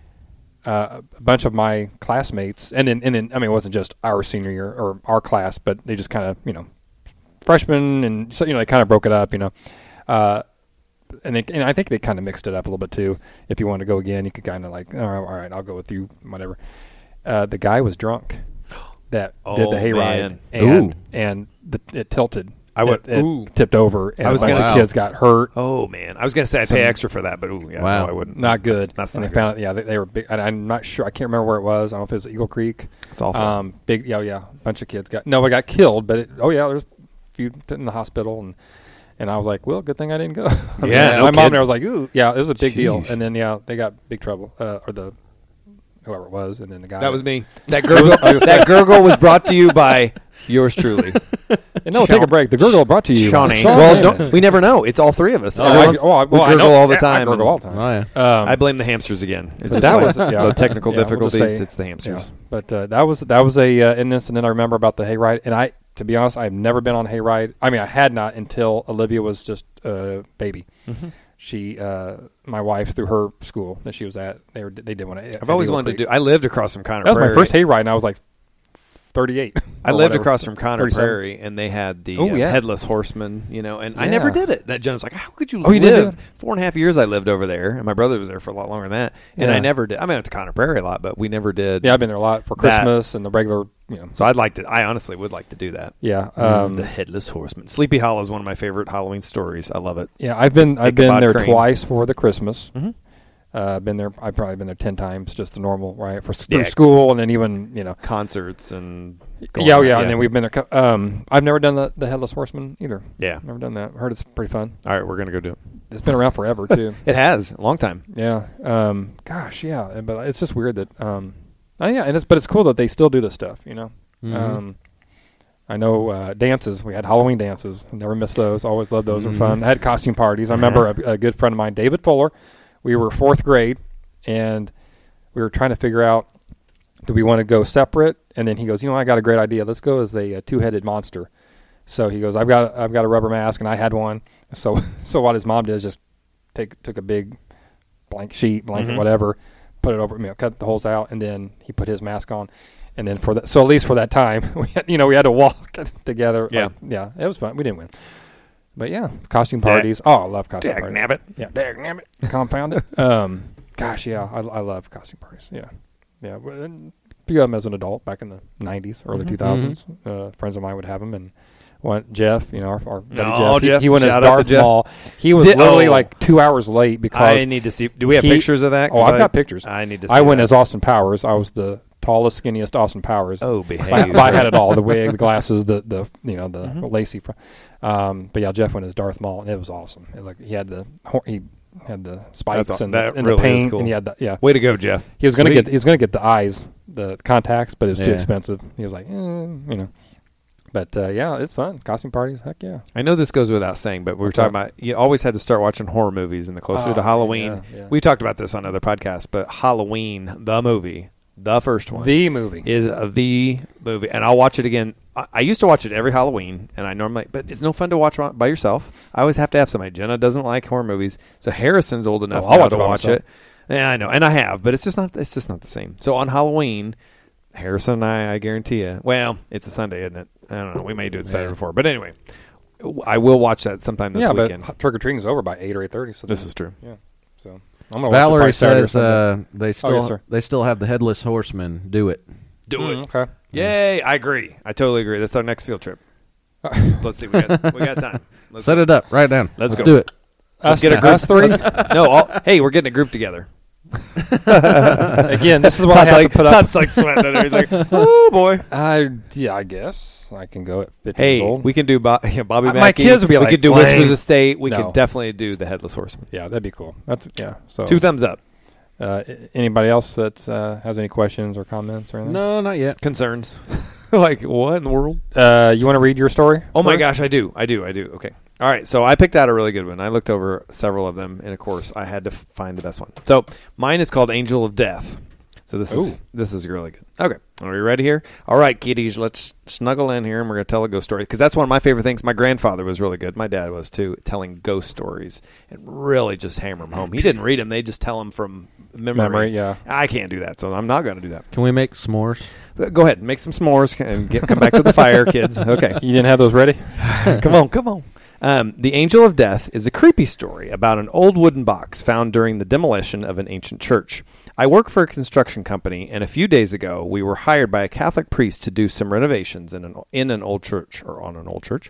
Uh, a bunch of my classmates, and then and then I mean, it wasn't just our senior year or our class, but they just kind of you know freshmen, and so you know they kind of broke it up, you know. Uh, and, they, and I think they kind of mixed it up a little bit too. If you want to go again, you could kind of like, all right, all right, I'll go with you, whatever. Uh, the guy was drunk that did Oh, the hayride, man. and Ooh. and the, it tilted. I would. it, it ooh. tipped over, and I was a bunch gonna of say- kids got hurt. Oh man, I was gonna say I'd Some- pay extra for that, but ooh, yeah, Wow. no, I wouldn't. Not good. That's, that's and not they good. found it. Yeah, they, they were big. And I'm not sure. I can't remember where it was. I don't know if it was Eagle Creek. It's awful. Um, big. Yeah, yeah. A bunch of kids got. No, I got killed. But it, oh yeah, there's a few in the hospital, and and I was like, well, good thing I didn't go. I mean, Yeah, no my mom kidding. and I was like, ooh, yeah, it was a big deal. Sheesh. And then yeah, they got big trouble, uh, or the whoever it was, and then the guy that was me. That gurgle. that gurgle was brought to you by yours truly. And no, take a break. The gurgle brought to you, Shawnee. Shawnee. Well, don't, we never know. It's all three of us. Oh, I, Everyone's- oh, I, well, we I gurgle know, all the yeah, time. I gurgle all the Oh, time. yeah. Um, I blame the hamsters again. It's But just that like was yeah. the technical Yeah, we'll just difficulties. say- it's the hamsters. Yeah. But uh, that was that was a uh, an incident I remember about the hayride, and I, to be honest, I've never been on a hayride. I mean, I had not until Olivia was just a baby. Mm-hmm. She, uh, my wife, through her school that she was at, they were they did one. At I've always Eagle wanted to Creek. do. I lived across from Conner That was Prairie. my first hayride, and I was like thirty-eight. I or lived whatever. across from Conner thirty-seven. Prairie, and they had the Oh, uh, yeah. headless horseman. You know, and I Yeah. never did it. That Jen's like, how could you Oh, you didn't live? do it? Four and a half years I lived over there, and my brother was there for a lot longer than that. And Yeah. I never did. I mean, I went to Conner Prairie a lot, but we never did. Yeah, I've been there a lot for That- Christmas and the regular, you know. So I'd like to. I honestly would like to do that. Yeah, um, the headless horseman. Sleepy Hollow is one of my favorite Halloween stories. I love it. yeah. I've been I've been Ichabod there Crane. twice for the Christmas. Mhm. Uh, been there. I've probably been there ten times, just the normal, right? For through Yeah. school, and then even you know. Concerts and going Yeah, oh, around, yeah, and then we've been there. co- Um, I've never done the, the headless horseman either. yeah. Never done that. Heard it's pretty fun. All right, we're gonna go do it. It's been around forever too. It has a long time. Yeah. Um, gosh, yeah. and- But it's just weird that. Um, oh, yeah, and it's but it's cool that they still do this stuff. You know. Mhm. Um, I know uh, dances. We had Halloween dances. Never missed those. Always loved those. Were fun. I had costume parties. I remember a, a good friend of mine, David Fuller. We were fourth grade, and we were trying to figure out, do we want to go separate? And then he goes, you know, I got a great idea. Let's go as a, a two-headed monster. So he goes, I've got I've got a rubber mask, and I had one. So so what his mom did is just take took a big blank sheet, blanket, Mhm. whatever, put it over, you know, cut the holes out, and then he put his mask on. And then for that, so at least for that time, we had, you know, we had to walk together. Yeah. Like, yeah, it was fun. We didn't win, but yeah, costume Dag- parties. Oh, I love costume Dag parties. nabbit. Yeah, dag nabbit. Confound it. Um, gosh, yeah, I, I love costume parties. Yeah, yeah. well, and a few of them as an adult back in the nineties, early Mhm. two thousands. Uh, friends of mine would have them, and one Jeff, you know, our, our buddy Oh, Jeff, he- Jeff. He, went as Shout out to Darth Jeff. Maul. He was Did- literally oh. like two hours late because I need to see. Do we have he- pictures of that? oh, 'Cause I've I- got pictures. I need to. See I went that. as Austin Powers. I was the tallest, skinniest Austin Powers. Oh, I, behave. I had it all: the wig, the glasses, the the you know the Mhm. lacy. fr- Um, but yeah, Jeff went as Darth Maul, and it was awesome. It, like he had the hor- he had the spikes That's aw- and, that and really the is paint, cool. and he had the yeah. Way to go, Jeff. He was gonna What do get you- he was gonna get the eyes, the contacts, but it was too Yeah. expensive. He was like, eh, you know. But uh, yeah, it's fun. Costume parties, heck yeah. I know this goes without saying, but we were What's talking up? about you always had to start watching horror movies, and the closer Oh, to Halloween, yeah, yeah. we talked about this on other podcasts. But Halloween, the movie, the first one, The movie. is uh, the movie, and I'll watch it again. I, I used to watch it every Halloween, and I normally, but it's no fun to watch by yourself. I always have to have somebody. Jenna doesn't like horror movies, so Harrison's old enough Oh, I'll now watch to it by watch myself. it. Yeah, I know, and I have, but it's just not. It's just not the same. So on Halloween, Harrison and I, I guarantee you. Well, it's a Sunday, isn't it? I don't know. We may do it the Saturday Yeah. before, but anyway, I will watch that sometime this yeah, weekend. but trick or treating is over by eight or eight thirty. So This then- is true. Yeah. So I'm gonna watch it Valerie by Saturday or says Sunday. uh, they still Oh, yes, sir. they still have the headless horseman. Do it. Do Mm, it. okay. Yay! I agree. I totally agree. That's our next field trip. Let's see. We got we got time. Let's Set go. it up. Write it down. Let's Let's go. do it. Let's us, get a group. us three. No. All, hey, we're getting a group together. Again, this is what I Todd's have like, to put up. Todd's like sweating. Under. He's like, oh boy. I yeah, I guess I can go at fifty Hey, years old. we can do Bo- yeah, Bobby Uh, Mackey. my kids would be we like, could do "Lame." Whispers Estate. We No. could definitely do the Headless Horseman. yeah, that'd be cool. That's yeah. So Two thumbs up. Uh, a- anybody else that uh, has any questions or comments or anything? No, not yet. Concerns. Like what in the world? Uh, you want to read your story? Oh my first? gosh, I do. I do. I do. Okay. All right. So I picked out a really good one. I looked over several of them, and of course, I had to f- find the best one. So mine is called Angel of Death. So this is Ooh. this is really good. Okay. Are we ready here? All right, kiddies. Let's snuggle in here, and we're gonna tell a ghost story because that's one of my favorite things. My grandfather was really good. My dad was too, telling ghost stories and really just hammer them home. He didn't read them; they just tell them from memory. Memory, yeah. I can't do that, so I'm not gonna do that. Can we make s'mores? But go ahead, make some s'mores and get come back to the fire, kids. Okay. You didn't have those ready? Come on, come on. Um, the Angel of Death is a creepy story about an old wooden box found during the demolition of an ancient church. I work for a construction company, and a few days ago, we were hired by a Catholic priest to do some renovations in an in an old church or on an old church.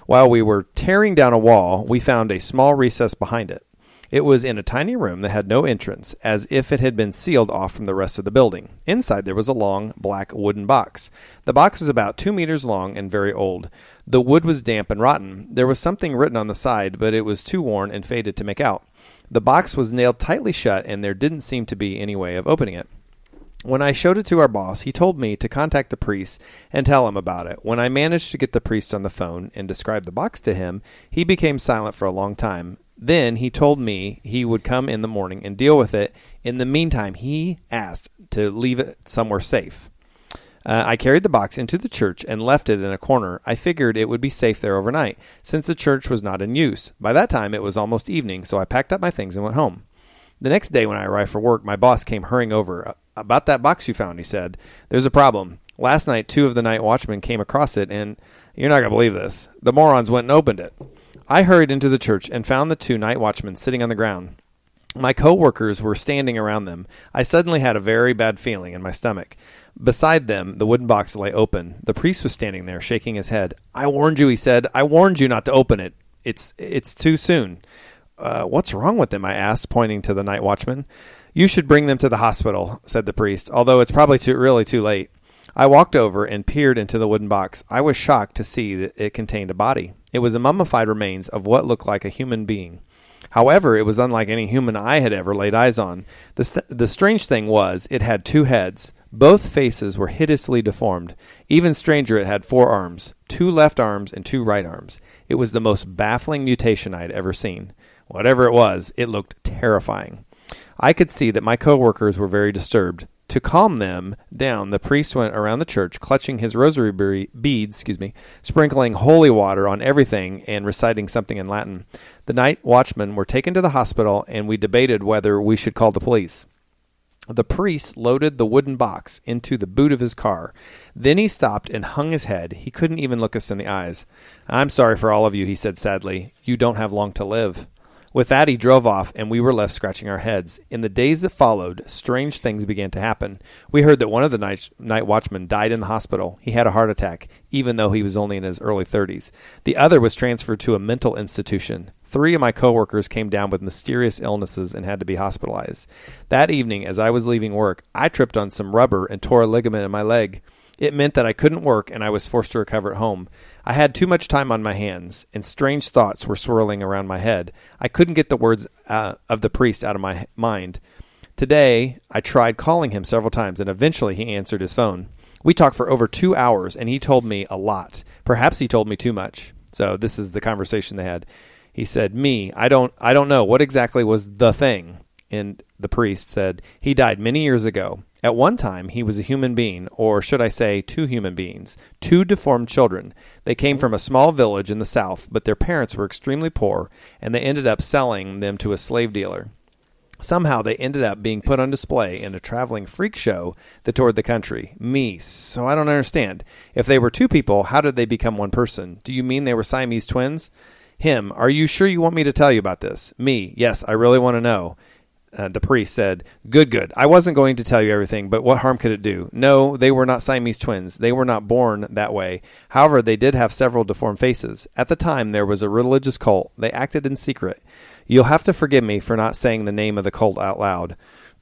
While we were tearing down a wall, we found a small recess behind it. It was in a tiny room that had no entrance, as if it had been sealed off from the rest of the building. Inside there was a long, black wooden box. The box was about two meters long and very old. The wood was damp and rotten. There was something written on the side, but it was too worn and faded to make out. The box was nailed tightly shut, and there didn't seem to be any way of opening it. When I showed it to our boss, he told me to contact the priest and tell him about it. When I managed to get the priest on the phone and describe the box to him, he became silent for a long time. Then he told me he would come in the morning and deal with it. In the meantime, he asked to leave it somewhere safe. Uh, I carried the box into the church and left it in a corner. I figured it would be safe there overnight, since the church was not in use. By that time, it was almost evening, so I packed up my things and went home. The next day when I arrived for work, my boss came hurrying over. About that box you found, he said. There's a problem. Last night, two of the night watchmen came across it, and you're not going to believe this. The morons went and opened it. I hurried into the church and found the two night watchmen sitting on the ground. My co-workers were standing around them. I suddenly had a very bad feeling in my stomach. Beside them, the wooden box lay open. The priest was standing there, shaking his head. I warned you, he said. I warned you not to open it. It's it's too soon. Uh, what's wrong with them? I asked, pointing to the night watchman. You should bring them to the hospital, said the priest, although it's probably too really too late. I walked over and peered into the wooden box. I was shocked to see that it contained a body. It was a mummified remains of what looked like a human being. However, it was unlike any human I had ever laid eyes on. The, st- the strange thing was, it had two heads. Both faces were hideously deformed. Even stranger, it had four arms, two left arms and two right arms. It was the most baffling mutation I had ever seen. Whatever it was, it looked terrifying. I could see that my coworkers were very disturbed. To calm them down, the priest went around the church, clutching his rosary beads, excuse me, sprinkling holy water on everything and reciting something in Latin. The night watchmen were taken to the hospital, and we debated whether we should call the police. The priest loaded the wooden box into the boot of his car. Then he stopped and hung his head. He couldn't even look us in the eyes. I'm sorry for all of you, he said sadly. You don't have long to live. With that, he drove off, and we were left scratching our heads. In the days that followed, strange things began to happen. We heard that one of the night, night watchmen died in the hospital. He had a heart attack, even though he was only in his early thirties. The other was transferred to a mental institution. Three of my coworkers came down with mysterious illnesses and had to be hospitalized. That evening, as I was leaving work, I tripped on some rubber and tore a ligament in my leg. It meant that I couldn't work, and I was forced to recover at home. I had too much time on my hands, and strange thoughts were swirling around my head. I couldn't get the words uh, of the priest out of my mind. Today, I tried calling him several times, and eventually he answered his phone. We talked for over two hours, and he told me a lot. Perhaps he told me too much. So this is the conversation they had. He said, me, I don't, I don't know. What exactly was the thing? And the priest said, he died many years ago. At one time, he was a human being, or should I say two human beings, two deformed children. They came from a small village in the south, but their parents were extremely poor, and they ended up selling them to a slave dealer. Somehow, they ended up being put on display in a traveling freak show that toured the country. Me, so I don't understand. If they were two people, how did they become one person? Do you mean they were Siamese twins? Him, are you sure you want me to tell you about this? Me, yes, I really want to know. Uh, the priest said, good, good. I wasn't going to tell you everything, but what harm could it do? No, they were not Siamese twins. They were not born that way. However, they did have several deformed faces. At the time, there was a religious cult. They acted in secret. You'll have to forgive me for not saying the name of the cult out loud,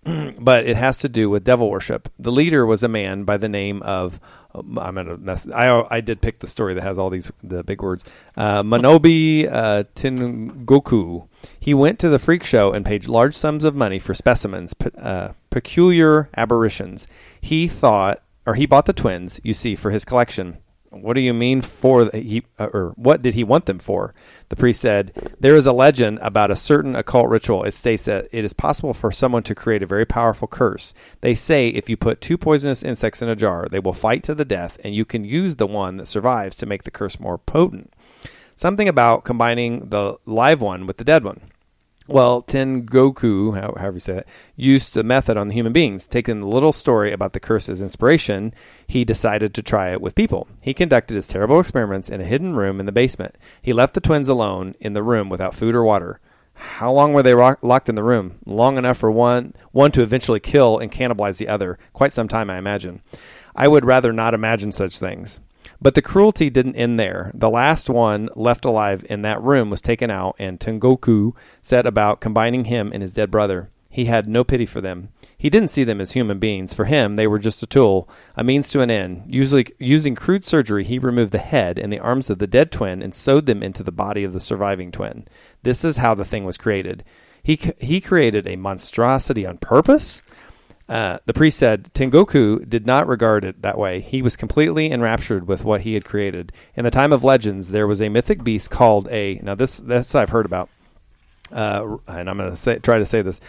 but it has to do with devil worship. The leader was a man by the name of, um, I'm gonna mess, I, I did pick the story that has all these the big words, uh, Manobi uh, Tengoku. He went to the freak show and paid large sums of money for specimens, pe- uh, peculiar aberrations. He thought, or he bought the twins, you see, for his collection. What do you mean for, the, he, uh, or what did he want them for? The priest said, there is a legend about a certain occult ritual. It states that it is possible for someone to create a very powerful curse. They say if you put two poisonous insects in a jar, they will fight to the death, and you can use the one that survives to make the curse more potent. Something about combining the live one with the dead one. Well, Tengoku, however you say it, used the method on the human beings. Taking the little story about the curse as inspiration, he decided to try it with people. He conducted his terrible experiments in a hidden room in the basement. He left the twins alone in the room without food or water. How long were they ro- locked in the room? Long enough for one, one to eventually kill and cannibalize the other. Quite some time, I imagine. I would rather not imagine such things. But the cruelty didn't end there. The last one left alive in that room was taken out, and Tengoku set about combining him and his dead brother. He had no pity for them. He didn't see them as human beings. For him, they were just a tool, a means to an end. Usually, using crude surgery, he removed the head and the arms of the dead twin and sewed them into the body of the surviving twin. This is how the thing was created. He he created a monstrosity on purpose? Uh, the priest said, Tengoku did not regard it that way. He was completely enraptured with what he had created. In the time of legends, there was a mythic beast called a... Now, this, this I've heard about. Uh, and I'm going to try to say this.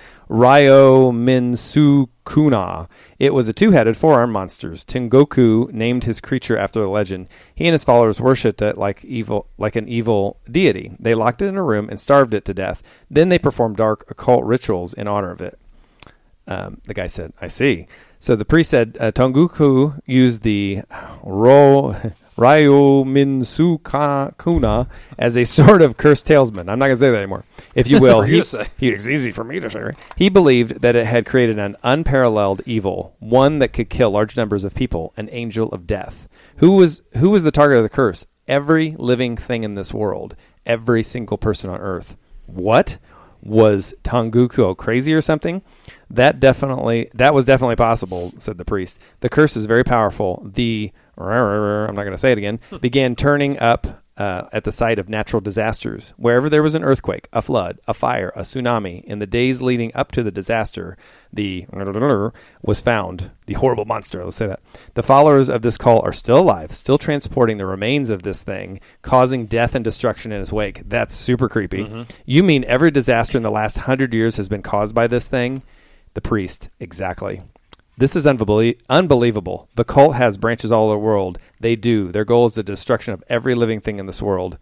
Ryominsukuna. It was a two-headed, four-armed monster. Tengoku named his creature after the legend. He and his followers worshipped it like evil, like an evil deity. They locked it in a room and starved it to death. Then they performed dark occult rituals in honor of it. Um, the guy said, I see. So the priest said, uh, Tengoku used the ro, Ryominsukuna as a sort of cursed talisman. I'm not going to say that anymore. If you will, he, he, it's easy for me to say. Right? He believed that it had created an unparalleled evil, one that could kill large numbers of people, an angel of death. Who was who was the target of the curse? Every living thing in this world. Every single person on Earth. What? Was Tengoku crazy or something? That definitely, that was definitely possible, said the priest. The curse is very powerful. The, I'm not going to say it again, began turning up uh, at the site of natural disasters. Wherever there was an earthquake, a flood, a fire, a tsunami, in the days leading up to the disaster, the was found. The horrible monster, let's say that. The followers of this cult are still alive, still transporting the remains of this thing, causing death and destruction in its wake. That's super creepy. Mm-hmm. You mean every disaster in the last hundred years has been caused by this thing? The priest, exactly. This is unbelie- unbelievable. The cult has branches all over the world. They do. Their goal is the destruction of every living thing in this world.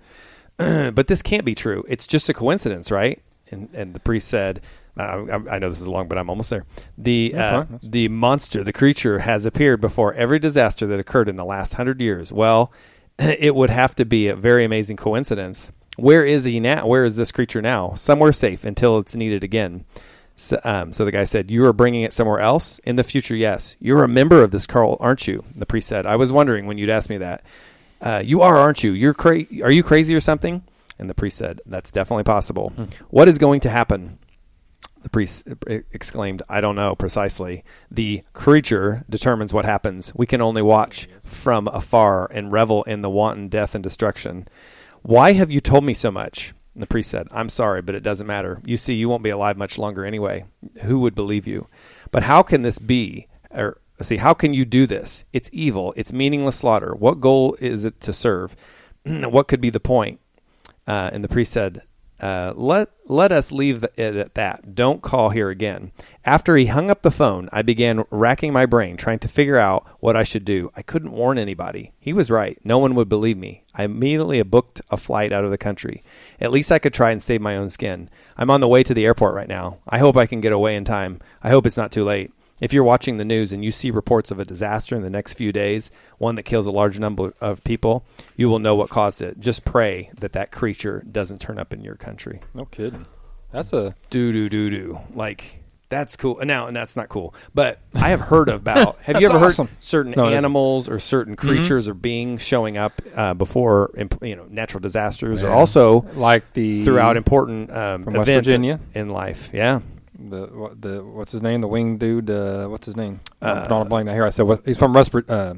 But this can't be true. It's just a coincidence, right? And, and the priest said, uh, I, I know this is long, but I'm almost there. The uh, the monster, the creature, has appeared before every disaster that occurred in the last hundred years. Well, it would have to be a very amazing coincidence. Where is he now? Where is this creature now? Somewhere safe until it's needed again. So, um, so the guy said, you are bringing it somewhere else? In the future, yes. You're a member of this cult, aren't you? The priest said, I was wondering when you'd ask me that. Uh, you are, aren't you? You're cra- Are you crazy or something? And the priest said, that's definitely possible. Hmm. What is going to happen? The priest exclaimed, I don't know precisely. The creature determines what happens. We can only watch from afar and revel in the wanton death and destruction. Why have you told me so much? And the priest said, I'm sorry, but it doesn't matter. You see, you won't be alive much longer anyway. Who would believe you? But how can this be? Or see, how can you do this? It's evil. It's meaningless slaughter. What goal is it to serve? What could be the point? Uh, and the priest said, uh, let let us leave it at that. Don't call here again. After he hung up the phone, I began racking my brain, trying to figure out what I should do. I couldn't warn anybody. He was right. No one would believe me. I immediately booked a flight out of the country. At least I could try and save my own skin. I'm on the way to the airport right now. I hope I can get away in time. I hope it's not too late. If you're watching the news and you see reports of a disaster in the next few days, one that kills a large number of people, you will know what caused it. Just pray that that creature doesn't turn up in your country. No kidding. That's a... Do-do-do-do. Like, that's cool. Now, and that's not cool. But I have heard about... Have you ever awesome. heard certain no, animals or certain creatures mm-hmm. or beings showing up uh, before you know natural disasters yeah. or also like the throughout important um, from events West Virginia? In, in life? Yeah. The what, the what's his name? The winged dude. Uh, what's his name? Uh, I'm drawing a blank now. Here I said what, he's from West. Uh,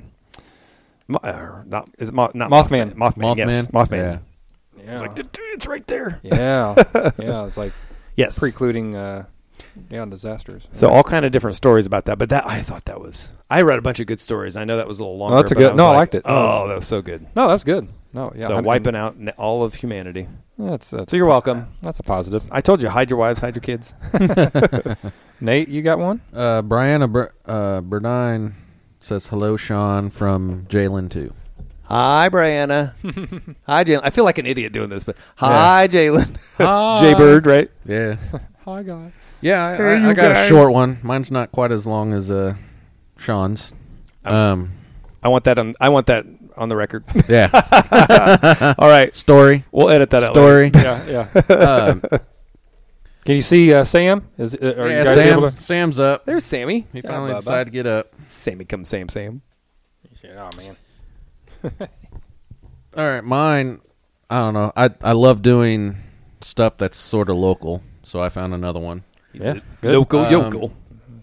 Mo- uh, not is it Mo- not Mothman? Mothman. Mothman. Yes. Mothman. Yeah. yeah. It's like dude, it's right there. Yeah. yeah. It's like yes, precluding uh, yeah disasters. So yeah. all kind of different stories about that. But that I thought that was. I read a bunch of good stories. I know that was a little longer. No, that's a but good. I No, like, I liked it. Oh, that was so good. No, that's good. No, yeah. So I, wiping out all of humanity. That's, that's so you're welcome. That's a positive. I told you, hide your wives, hide your kids. Nate, you got one? Uh, Brianna Ber- uh, Burdine says, hello, Sean, from Jalen two. Hi, Brianna. Hi, Jalen. I feel like an idiot doing this, but hi, yeah. Jalen. Hi. Jay Bird, right? Yeah. Hi, guys. Yeah, I, hey, I, I got guys. a short one. Mine's not quite as long as uh, Sean's. Um, I want that on. I want that on the record. Yeah. All right. Story. We'll edit that out. Story. yeah, yeah. um, Can you see uh, Sam? Is uh, are yeah, you guys Sam, able to- Sam's up. There's Sammy. He Yeah, finally Bubba. decided to get up. Sammy come Sam Sam. Yeah, oh man. All right, mine. I don't know. I I love doing stuff that's sort of local, so I found another one. Yeah, Good. good. Local Um, yokel.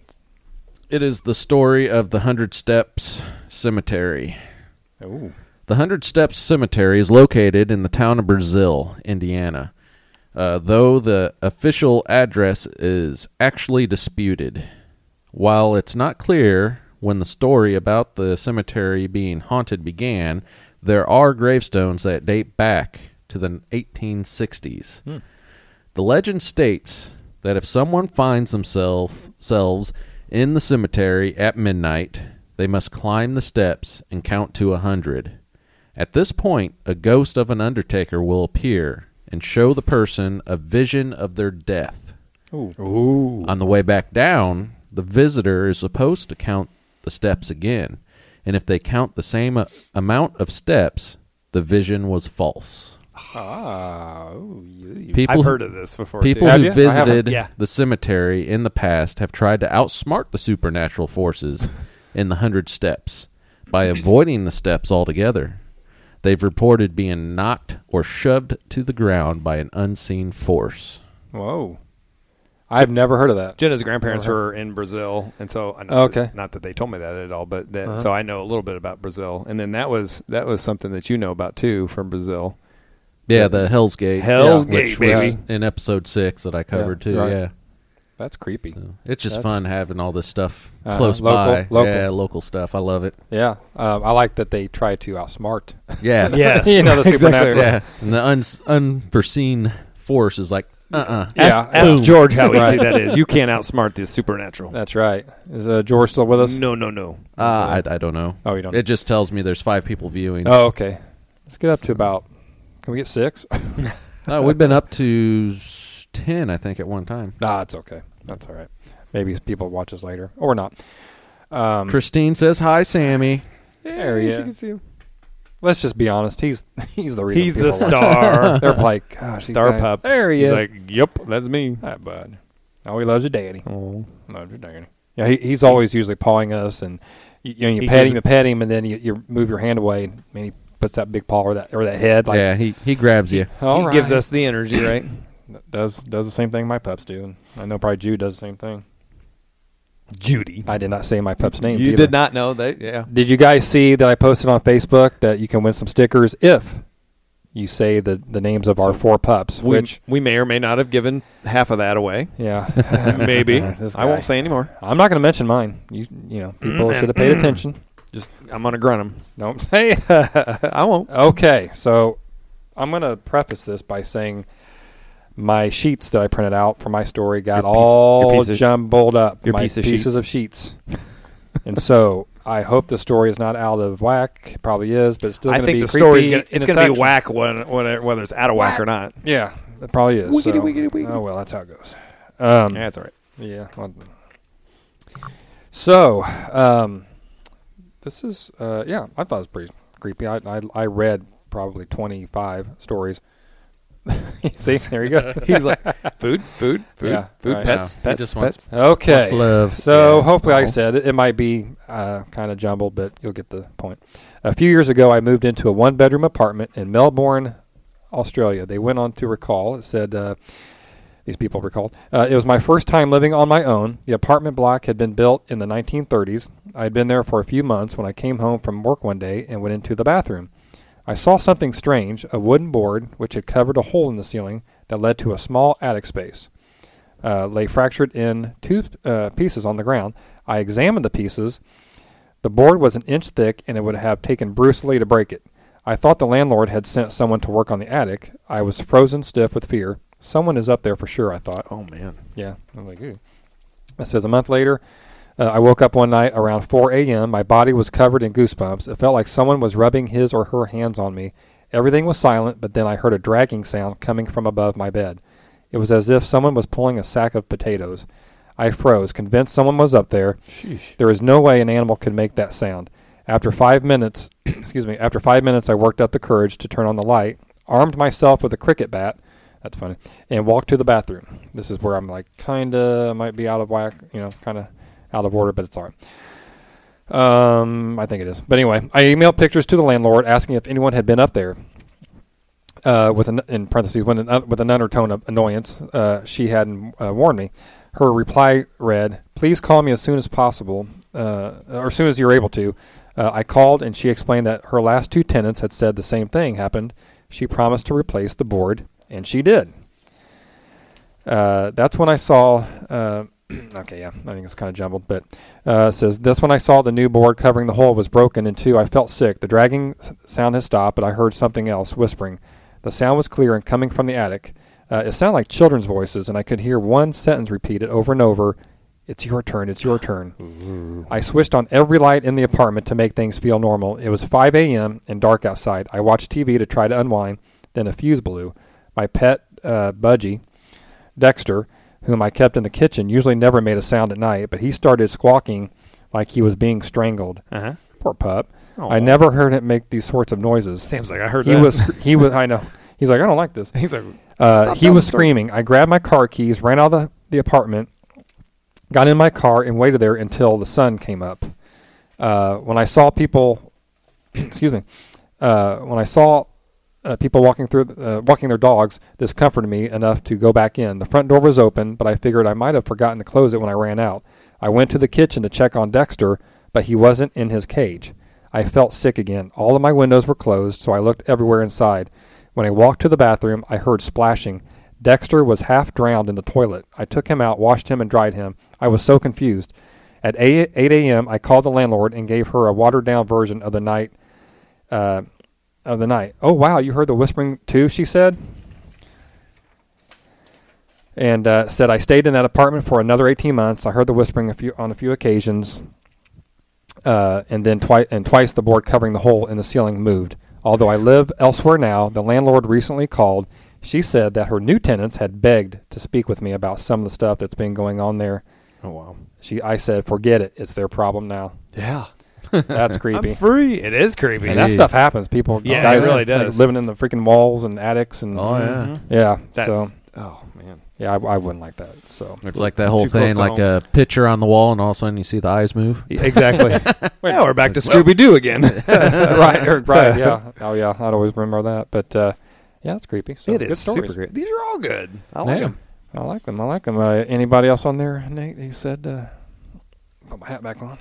It is the story of the Hundred Steps Cemetery. Ooh. The Hundred Steps Cemetery is located in the town of Brazil, Indiana, uh, though the official address is actually disputed. While it's not clear when the story about the cemetery being haunted began, there are gravestones that date back to the eighteen sixties. Hmm. The legend states that if someone finds themselves selves in the cemetery at midnight, they must climb the steps and count to a hundred. At this point, a ghost of an undertaker will appear and show the person a vision of their death. Ooh. Ooh. On the way back down, the visitor is supposed to count the steps again, and if they count the same a- amount of steps, the vision was false. Ah. Ooh, you- People I've who- heard of this before. People too. Have who you? I haven't. visited Yeah. the cemetery in the past have tried to outsmart the supernatural forces in the Hundred Steps by avoiding the steps altogether. They've reported being knocked or shoved to the ground by an unseen force. Whoa. I've never heard of that. Jenna's grandparents Never were in Brazil, and so I know Oh, okay. that- not that they told me that at all, but that, Uh-huh. so I know a little bit about Brazil. And then that was that was something that you know about too from Brazil. Yeah, the Hell's Gate. Hell's yeah, Gate, which was baby. in episode six that I covered too. right. Yeah, That's creepy. so it's just That's- fun having all this stuff Uh-huh. close Local- by. local. Yeah, local stuff. I love it. Yeah. Um, I like that they try to outsmart. Yeah, Yes, You know, the exactly. supernatural. yeah. And the uns- unforeseen force is like, uh, uh Yeah. Ask, ask Boom. George how easy Right. that is. You can't outsmart the supernatural. That's right. Is uh, George still with us? No, no, no. uh, I, I don't know. Oh, you don't. It just tells me there's five people viewing. Oh, okay. Let's get up to about. Can we get six? Oh, we've been up to ten, I think, at one time. Nah, it's okay. That's all right. Maybe people watch us later or not. Um, Christine says hi, Sammy. There he you is. can see him. let's just be honest. He's he's the reason. He's the people watch. star. They're like, gosh, these Star guys- pup. There he He's is. like, yep, that's me. That bud. Oh, he loves your daddy. Oh. Loves your daddy. Yeah, he, he's always usually pawing us, and you, you know, you He pet gives- him and pet him, and then you, you move your hand away, and he puts that big paw or that or that head. Like, yeah, he, he grabs you. all he right. gives us the energy, right? does does the same thing my pups do, and I know probably Jude does the same thing. Judy. I did not say my pup's name. You either. did not know that, yeah. Did you guys see that I posted on Facebook that you can win some stickers if you say the, the names of our So four pups? We, which, we may or may not have given half of that away. yeah, Maybe. This I won't guy. say anymore. I'm not going to mention mine. You you know, people Mm, should have paid mm. attention. Just I'm gonna grunt him. Don't say. I won't. Okay, so I'm going to preface this by saying my sheets that I printed out for my story got Your piece- all your piece of- jumbled up. your my piece of pieces sheets. of sheets. And so I hope the story is not out of whack. It probably is, but it's still I going to be think the creepy story's gonna, in it's its gonna be action. whack when, when, whether it's out of whack, or not. Yeah, it probably is. Wiggity, so- wiggity, wiggity. Oh well, that's how it goes. Um, Yeah, that's all right. yeah. Well, so um, this is uh, yeah. I thought it was pretty creepy. I I, I read probably twenty-five stories. See, there you go. He's like food, food, food, Yeah, food, right. pets, He pets, just pets. wants- Okay. Wants love. So Yeah. hopefully, like I Oh. said, it, it might be uh, kind of jumbled, but you'll get the point. A few years ago, I moved into a one-bedroom apartment in Melbourne, Australia. They went on to recall. It said uh, these people recalled uh, it was my first time living on my own. The apartment block had been built in the nineteen thirties. I had been there for a few months when I came home from work one day and went into the bathroom. I saw something strange, a wooden board which had covered a hole in the ceiling that led to a small attic space. Uh, lay fractured in two uh, pieces on the ground. I examined the pieces. The board was an inch thick, and it would have taken Bruce Lee to break it. I thought the landlord had sent someone to work on the attic. I was frozen stiff with fear. Someone is up there for sure, I thought. Oh man. Yeah, I'm like, ooh. It says a month later, uh, I woke up one night around four a.m. My body was covered in goosebumps. It felt like someone was rubbing his or her hands on me. Everything was silent, but then I heard a dragging sound coming from above my bed. It was as if someone was pulling a sack of potatoes. I froze, convinced someone was up there. Sheesh. There is no way an animal could make that sound. After five minutes, excuse me, after five minutes, I worked up the courage to turn on the light, armed myself with a cricket bat. That's funny. And walked to the bathroom. This is where I'm like, kind of might be out of whack, you know, kind of out of order, but it's all right. Um, I think it is. But anyway, I emailed pictures to the landlord asking if anyone had been up there. Uh, with an, in parentheses, when an, uh, with an undertone of annoyance, uh, she hadn't uh, warned me. Her reply read, "Please call me as soon as possible, uh, or as soon as you're able to." Uh, I called, and she explained that her last two tenants had said the same thing happened. She promised to replace the board, and she did. Uh, that's when I saw. Uh, okay, yeah, I think it's kind of jumbled, but uh, it says that's when I saw the new board covering the hole was broken in two. I felt sick. The dragging sound has stopped, but I heard something else whispering. The sound was clear and coming from the attic. Uh, it sounded like children's voices, and I could hear one sentence repeated over and over. "It's your turn, it's your turn." Mm-hmm. I switched on every light in the apartment to make things feel normal. It was five a.m. and dark outside. I watched T V to try to unwind. Then a fuse blew. My pet, uh, Budgie, Dexter, whom I kept in the kitchen, usually never made a sound at night, but he started squawking like he was being strangled. Uh-huh. Poor pup. Aww. I never heard him make these sorts of noises. Seems like I heard he that. was he was I know. He's like, "I don't like this." He's like, uh, he telling was the story. screaming. I grabbed my car keys, ran out of the, the apartment, got in my car, and waited there until the sun came up. Uh, when I saw people, excuse me, uh, when I saw uh, people walking through, uh, walking their dogs, this comforted me enough to go back in. The front door was open, but I figured I might have forgotten to close it when I ran out. I went to the kitchen to check on Dexter, but he wasn't in his cage. I felt sick again. All of my windows were closed, so I looked everywhere inside. When I walked to the bathroom, I heard splashing. Dexter was half drowned in the toilet. I took him out, washed him, and dried him. I was so confused. At eight a.m., I called the landlord and gave her a watered-down version of the night. Uh, of the night. "Oh, wow, you heard the whispering too," she said. And uh, said, "I stayed in that apartment for another eighteen months. I heard the whispering a few on a few occasions. Uh, and then twice, and twice the board covering the hole in the ceiling moved. Although I live elsewhere now, the landlord recently called. She said that her new tenants had begged to speak with me about some of the stuff that's been going on there. Oh, wow. She, I said, forget it. It's their problem now." Yeah. That's creepy. I'm free. It is creepy. And that Jeez. stuff happens. People, Yeah, guys, it really like, does. living in the freaking walls and attics and Oh, yeah. Mhm. yeah. That's, so oh, man. yeah, I, I wouldn't like that. So It's like that whole Too close thing, to like home. a picture on the wall, and all of a sudden you see the eyes move. exactly. Yeah, we're back to Scooby-Doo again. right, or- right. Yeah. Oh yeah. I'd always remember that. But uh, yeah, it's creepy. So It good is stories. super great. These are all good. I like Yeah. them. I like them. I like them. Uh, anybody else on there, Nate? You said. Uh, put my hat back on.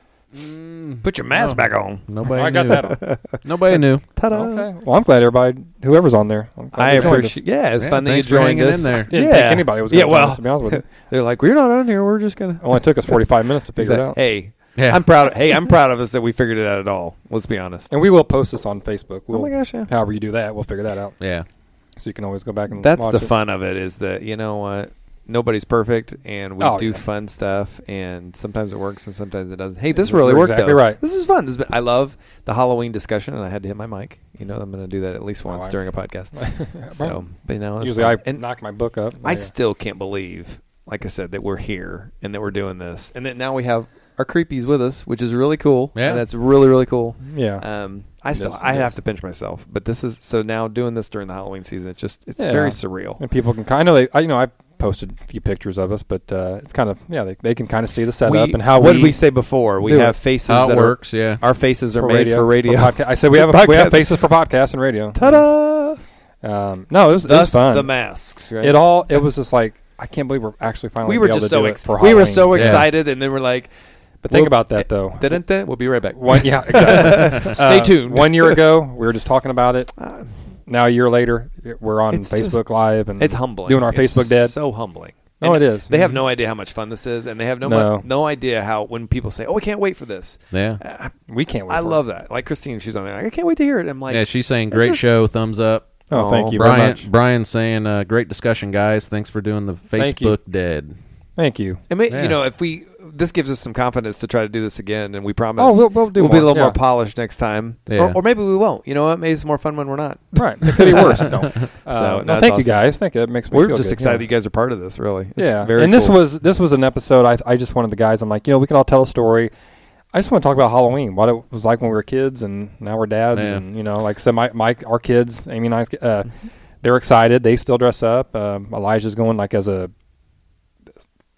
Put your mask No. back on. Nobody I got knew. that on. Nobody knew. Ta-da. Okay. Well, I'm glad everybody, whoever's on there. I'm glad I you joined appreciate. Yeah, it's Yeah, fun that you thanks for joined hanging us. in there. us. Didn't Yeah. think anybody was going Yeah, to well, us, to be honest with you. They're like, we're not on here. We're just gonna. Only took us forty-five minutes to figure it out. Hey, Yeah. I'm proud. Of, hey, I'm proud of us that we figured it out at all. Let's be honest. And we will post this on Facebook. We'll, Oh my gosh, yeah. However you do that, we'll figure that out. Yeah. So you can always go back and That's watch the it. fun of it. Is that you know what? Nobody's perfect, and we Oh, do yeah. fun stuff, and sometimes it works, and sometimes it doesn't. Hey, this You're really worked. exactly though. right. This is fun. This has been, I love the Halloween discussion, and I had to hit my mic. You know, I'm going to do that at least once Oh, I- during a podcast. Well, So, but you know, it's usually fun. I and knock my book up. I Yeah. still can't believe, like I said, that we're here and that we're doing this, and that now we have our creepies with us, which is really cool. Yeah. and that's really really cool. Yeah. Um, I It still is, I it have is. to pinch myself, but this is so now doing this during the Halloween season. It's just it's Yeah. very surreal. And people can kind of, they, I, you know, I posted a few pictures of us, but uh, it's kind of, yeah, they, they can kind of see the setup We- and how what we, did we say before? We do have it. faces How it that works, yeah. are our faces are for made radio, for radio. podca- I said we have For we have podcast. faces for podcast and radio. Ta-da! Um, no, it was, it Thus was fun. the masks. Right? It all, it was just like, I can't believe we're actually finally we were be able just to so do it ex- for we were Halloween. so Yeah. excited, and then we're like, But think Well, about that though. didn't they? We'll be right back. One, yeah, exactly. Stay Uh, tuned. One year ago, we were just talking about it. Uh, Now a year later, we're on It's Facebook just- Live and it's humbling. doing our It's Facebook Dead. So humbling. No, And it is. They have no idea how much fun this is, and they have no No. mu- no idea how when people say, "Oh, I can't wait for this." Yeah. Uh, We can't wait. I for love it. that. Like Christine, she's on there. Like, I can't wait to hear it. I'm like, yeah, she's saying it great just- show, thumbs up. Oh, thank Oh, you very Brian, much. Brian's saying uh, great discussion, guys. Thanks for doing the Thank you. Facebook Dead. Thank you. It may, Yeah. you know, if we this gives us some confidence to try to do this again, and we promise. Oh, we'll- we'll do be a more, little yeah. more polished next time, Yeah. or, or maybe we won't. You know what? Maybe it's more fun when we're not. Right. It could be worse. No. Uh, So, no, no, thank it's you awesome. guys. Thank you. It makes me We're feel just good. excited Yeah. that you guys are part of this. Really, It's yeah. very and this cool. was this was an episode. I I just wanted the guys. I'm like, you know, we can all tell a story. I just want to talk about Halloween, what it was like when we were kids, and now we're dads, Yeah. and you know, like I said, my, my our kids, Amy and I, uh, they're excited. They still dress up. Um, Elijah's going like as a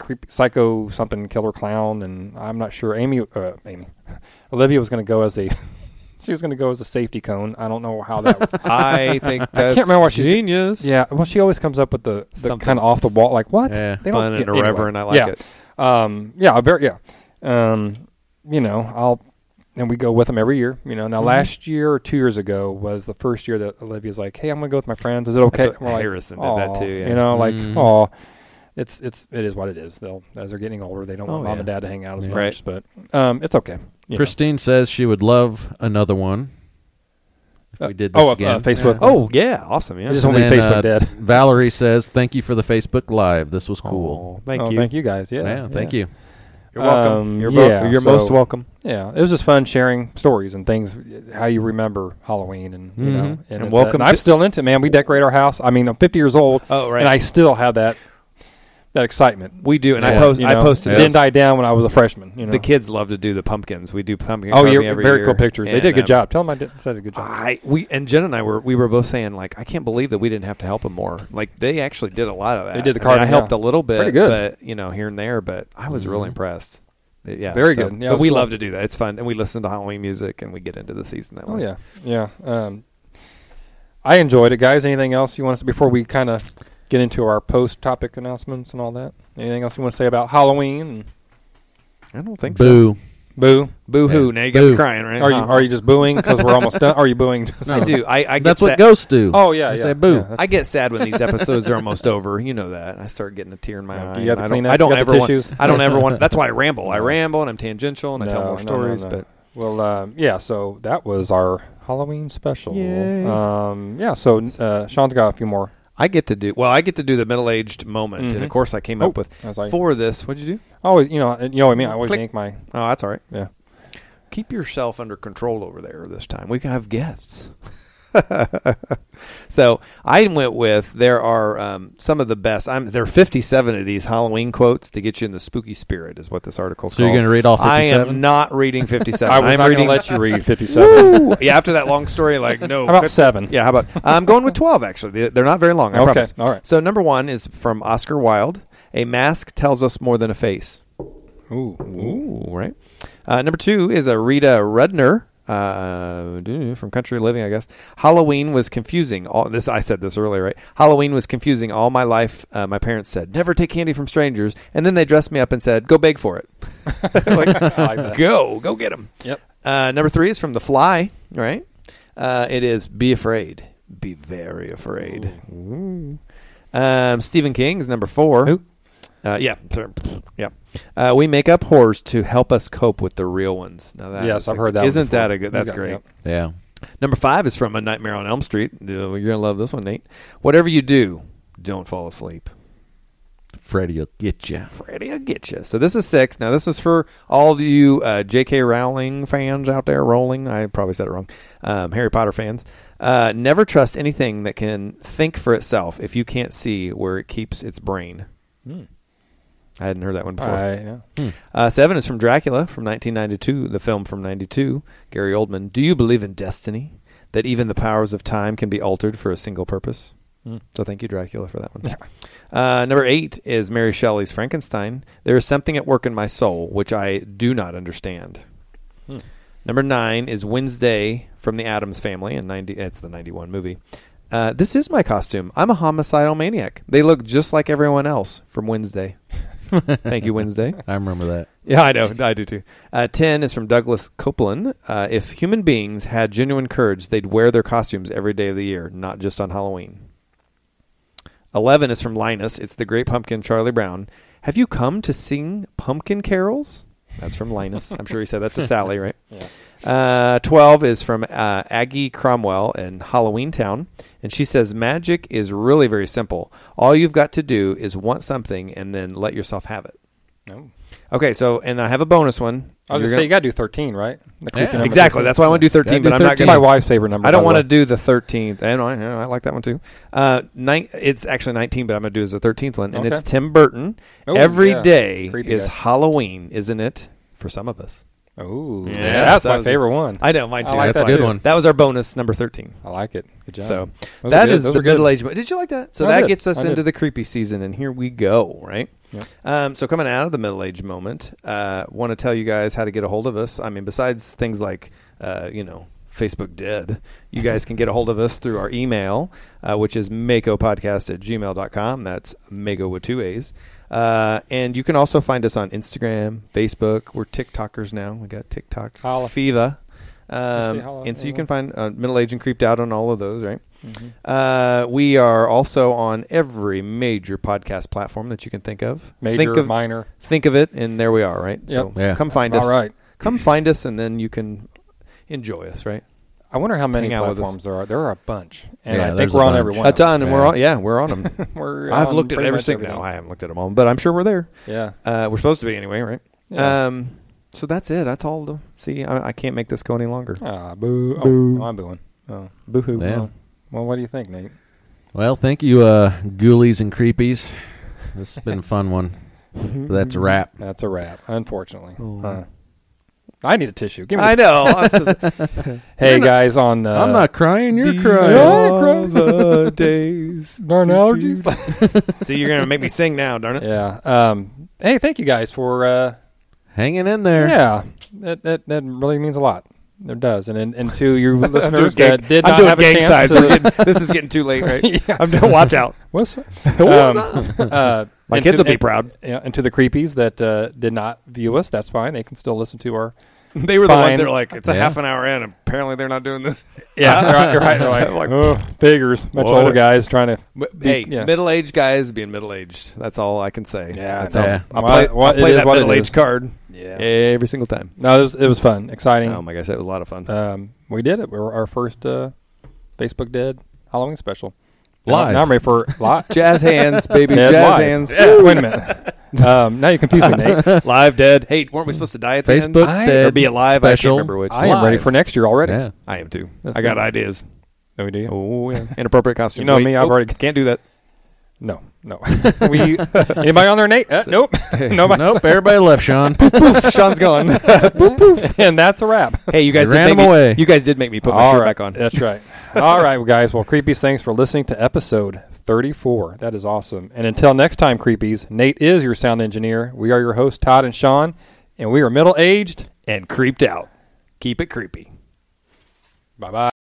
creepy psycho something killer clown, and I'm not sure. Amy, uh, Amy, Olivia was going to go as a. She was going to go as a safety cone. I don't know how that. I think that's I can't remember what she's. genius. Yeah, well, she always comes up with the, the Something. kind of off the wall, like what? Yeah. They Fun don't, and yeah, irreverent. anyway. I like yeah. it. Um, yeah, very, yeah. Um, you know, I'll and we go with them every year. You know, now Mm-hmm. last year or two years ago was the first year that Olivia's like, "Hey, I'm going to go with my friends. Is it okay?" That's what We're like, Harrison did "Aw," that too, yeah. You know, like, Mhm. oh, it's it's it is what it is. They'll as they're getting older, they don't Oh, want mom yeah. and dad to hang out as Yeah. much, but um, it's okay. You know. Christine says she would love another one. If Uh, we did this oh, uh, again. Facebook. Yeah. Oh yeah, awesome. Yeah. I just And want to be then, Facebook uh, dead. Valerie says, "Thank you for the Facebook Live. This was cool." Oh, thank oh, you. Thank you guys. Yeah. Yeah, thank yeah. you. You're welcome. Um, you're bo- yeah, you're so- most welcome. Yeah, it was just fun sharing stories and things, how you remember Halloween, and you know, Mhm. and, And it- welcome And I'm to- still into it, man. We decorate our house. I mean, I'm fifty years old, Oh right. and I still have that that excitement. we do, and I Yeah. post. You I know, posted It those. didn't die down when I was a freshman. You know, The kids love to do the pumpkins. We do pumpkin. oh, carving yeah, every very year. cool pictures. They And, did a good um, job. Tell them I did, said a good job. I we and Jen and I were we were both saying like I can't believe that we didn't have to help them more. Like they actually did a lot of that. They did the I mean, I carving, helped yeah. a little bit, Pretty good. but you know here and there. But I was really Mhm. impressed. Yeah, Very so- good. Yeah, it but was we cool. love to do that. It's fun, and we listen to Halloween music, and we get into the season that Oh way. yeah, yeah. Um, I enjoyed it, guys. Anything else you want to say before we kind of get into our post-topic announcements and all that? Anything else you want to say about Halloween? And I don't think so. Boo. boo. Boo hoo! Yeah. Now you got me Boo. crying, right? Are you Uh-huh. are you just booing because we're almost done? Are you booing? Just I do. I, I get That's what sad. ghosts do. Oh yeah, They yeah. say boo. Yeah, that's- I get sad when these episodes are almost over. You know that. I start getting a tear in my Yeah, eye. do you have and the I don't, Kleenex? I don't You got the ever want. tissues? I don't ever want. That's why I ramble. I No. ramble and I'm tangential and I tell No, more no, no, stories. no. But Well, um, yeah. So that was our Halloween special. Yay. Um, yeah. So uh, Sean's got a few more. I get to do well. I get to do the middle-aged moment, and Mhm. of course, I came Oh, up with I was like, for this. What'd you do? always, you know, and you know what I mean. I always Click. yank my. Oh, that's all right. Yeah. Keep yourself under control over there this time. We can have guests. So I went with there are um, some of the best. I'm there are fifty-seven of these Halloween quotes to get you in the spooky spirit. Is what this article's So called. you're going to read all I fifty-seven? am not reading fifty-seven. I was I'm not going reading. to let you read fifty-seven. Woo! Yeah, after that long story, like no. How about cut- seven? Yeah, how about I'm going with twelve. Actually, They- they're not very long. I Okay, promise. all right. So number one is from Oscar Wilde. A mask tells us more than a face. Ooh. Ooh, right. Uh, number two is a Rita Rudner uh, from Country Living, I guess. Halloween was confusing. All this I said this earlier, right? Halloween was confusing all my life. Uh, my parents said, "Never take candy from strangers," and then they dressed me up and said, "Go beg for it." Like, I like that. go, go get them. Yep. Uh, number three is from The Fly, right? Uh, it is be afraid, be very afraid. Ooh. Um, Stephen King is number four. Who? Uh, yeah, sorry. yeah. Uh, we make up horrors to help us cope with the real ones. Now that Yes, is I've a- heard that one Isn't before. that a good? He's That's got- great. yep. Yeah. Number five is from A Nightmare on Elm Street. Uh, You're gonna love this one, Nate. Whatever you do, don't fall asleep. Freddy will get you. Freddy will get you. So this is six. Now this is for all of you uh, J K. Rowling fans out there. Rowling, I probably said it wrong. Um, Harry Potter fans. Uh, never trust anything that can think for itself if you can't see where it keeps its brain. Hmm. I hadn't heard that one before. I, yeah. Uh, seven is from Dracula from nineteen ninety-two, the film from ninety-two. Gary Oldman. Do you believe in destiny? That even the powers of time can be altered for a single purpose? Hmm. So thank you, Dracula, for that one. Yeah. Uh, number eight is Mary Shelley's Frankenstein. There is something at work in my soul which I do not understand. Hmm. Number nine is Wednesday from the Addams Family, and ninety. It's the ninety-one movie. Uh, this is my costume. I'm a homicidal maniac. They look just like everyone else from Wednesday. Thank you, Wednesday. I remember that. Yeah, I know. I do too. Uh, ten is from Douglas Copeland. Uh, if human beings had genuine courage, they'd wear their costumes every day of the year, not just on Halloween. eleven is from Linus. It's the Great Pumpkin, Charlie Brown. Have you come to sing pumpkin carols? That's from Linus. I'm sure he said that to Sally, right? Yeah. Uh, twelve is from uh, Aggie Cromwell in Halloween Town. And she says, magic is really very simple. All you've got to do is want something and then let yourself have it. No. Okay, so, and I have a bonus one. I was You're going to say, gonna- you got to do thirteen, right? The creepy Yeah. number Exactly. thirteen. That's why I want to do thirteen, Gotta but do I'm not It's going my to. wife's favorite number. I don't by the want to way. do the thirteenth. I know, I know, I like that one too. Uh, nine, it's actually nineteen, but I'm going to do as the thirteenth one, and Okay. it's Tim Burton. Oh, Every yeah. day Creepy is guy. Halloween, isn't it? For some of us. Oh, Yeah, that's that my was- favorite one. I know, mine too. I like That's that why. Good too. one. That was our bonus, number thirteen. I like it. Good job. So Those that are good. is Those the are good. middle age. Did you like that? So I that did. gets us I did. into the creepy season, and here we go. Right. Yep. Um, so coming out of the middle-aged moment, uh, want to tell you guys how to get a hold of us. I mean, besides things like, uh, you know, Facebook dead, you guys can get a hold of us through our email, uh, which is makopodcast at gmail dot com. That's Mako with two A's. Uh, and you can also find us on Instagram, Facebook. We're TikTokers now. We got TikTok. Holla. Fiva. Um, holla. and so you Yeah. can find uh, Middle Age and Creeped Out on all of those, right? Mhm. Uh, we are also on every major podcast platform that you can think of. Major, think of, minor. think of it, and there we are, right? So Yeah. come find All us. right. Come find us, and then you can enjoy us, right? I wonder how many Hang out with platforms there are. There are a bunch, and Yeah, I think there's we're a on bunch. every one. A of them. ton, and we're Yeah. on. Yeah, we're on them. We're I've on looked at pretty every much single. everything. No, I haven't looked at them all, but I'm sure we're there. Yeah. Uh, we're supposed to be anyway, right? Yeah. Um, so that's it. That's all. To, see, I, I can't make this go any longer. Ah, boo. Oh, Boo. oh, I'm booing. Oh. Boo-hoo. Yeah. Well, well, what do you think, Nate? Well, thank you, uh, ghoulies and creepies. This has been a fun one. But that's a wrap. That's a wrap, unfortunately. Oh. Huh. I need a tissue. Give me I a know. I'm so- Hey, You're not- guys, on... Uh, I'm not crying. You're These crying. are the days. Darn allergies. See, you're gonna make me sing now, darn it. Yeah. Um, hey, thank you guys for... Uh, Hanging in there. yeah, that, that that really means a lot. It does. And and, and to your listeners gang- that did I'm not doing have a gang chance signs. to... We're getting- this is getting too late, right? Yeah. I'm doing. Watch out. What's up? What's Um, uh, My and kids to- will be and- proud. Yeah, and to the creepies that uh, did not view us, that's fine. They can still listen to our... They were the Fine. ones that were like, it's a Yeah. half an hour in. Apparently, they're not doing this. Yeah, they're, right- they're, right, they're like, Like, oh, figures. Bunch of what? old guys trying to... But, Be- hey, yeah. middle-aged guys being middle-aged. That's all I can say. Yeah, That's I know. all. Yeah. I'll What- play, what- I'll play it is that what it middle-aged is. card Yeah. every single time. No, it was, it was fun, exciting. Oh my gosh, that was a lot of fun. Um, we did it. We were our first uh, Facebook Dead Halloween special. Live. Now, now I'm ready for live. Jazz hands, baby, Dead jazz live. hands. Yeah. Wait a minute. Um, now you confuse me, Nate. Live dead. Hey, weren't we supposed to die at the end? Facebook I- Dead Or be alive? special. I can't remember which. I am ready Live. for next year already. Yeah. I am too. That's I got good. ideas. Oh, we do? Oh yeah, inappropriate costume. You know Wait, me, I've oh, already- can't do that. No, no. we anybody on there, Nate? Uh, nope. Nobody. Nope. Everybody left, Sean. Poof, Sean's gone. And that's a wrap. Hey, you guys They did ran make him me, away. You guys did make me put my All shirt right. back on. That's right. All right, well, guys. Well, Creepies, thanks for listening to episode thirty-four. That is awesome. And until next time, Creepies, Nate is your sound engineer. We are your hosts, Todd and Sean, and we are middle-aged. And creeped out. Keep it creepy. Bye-bye.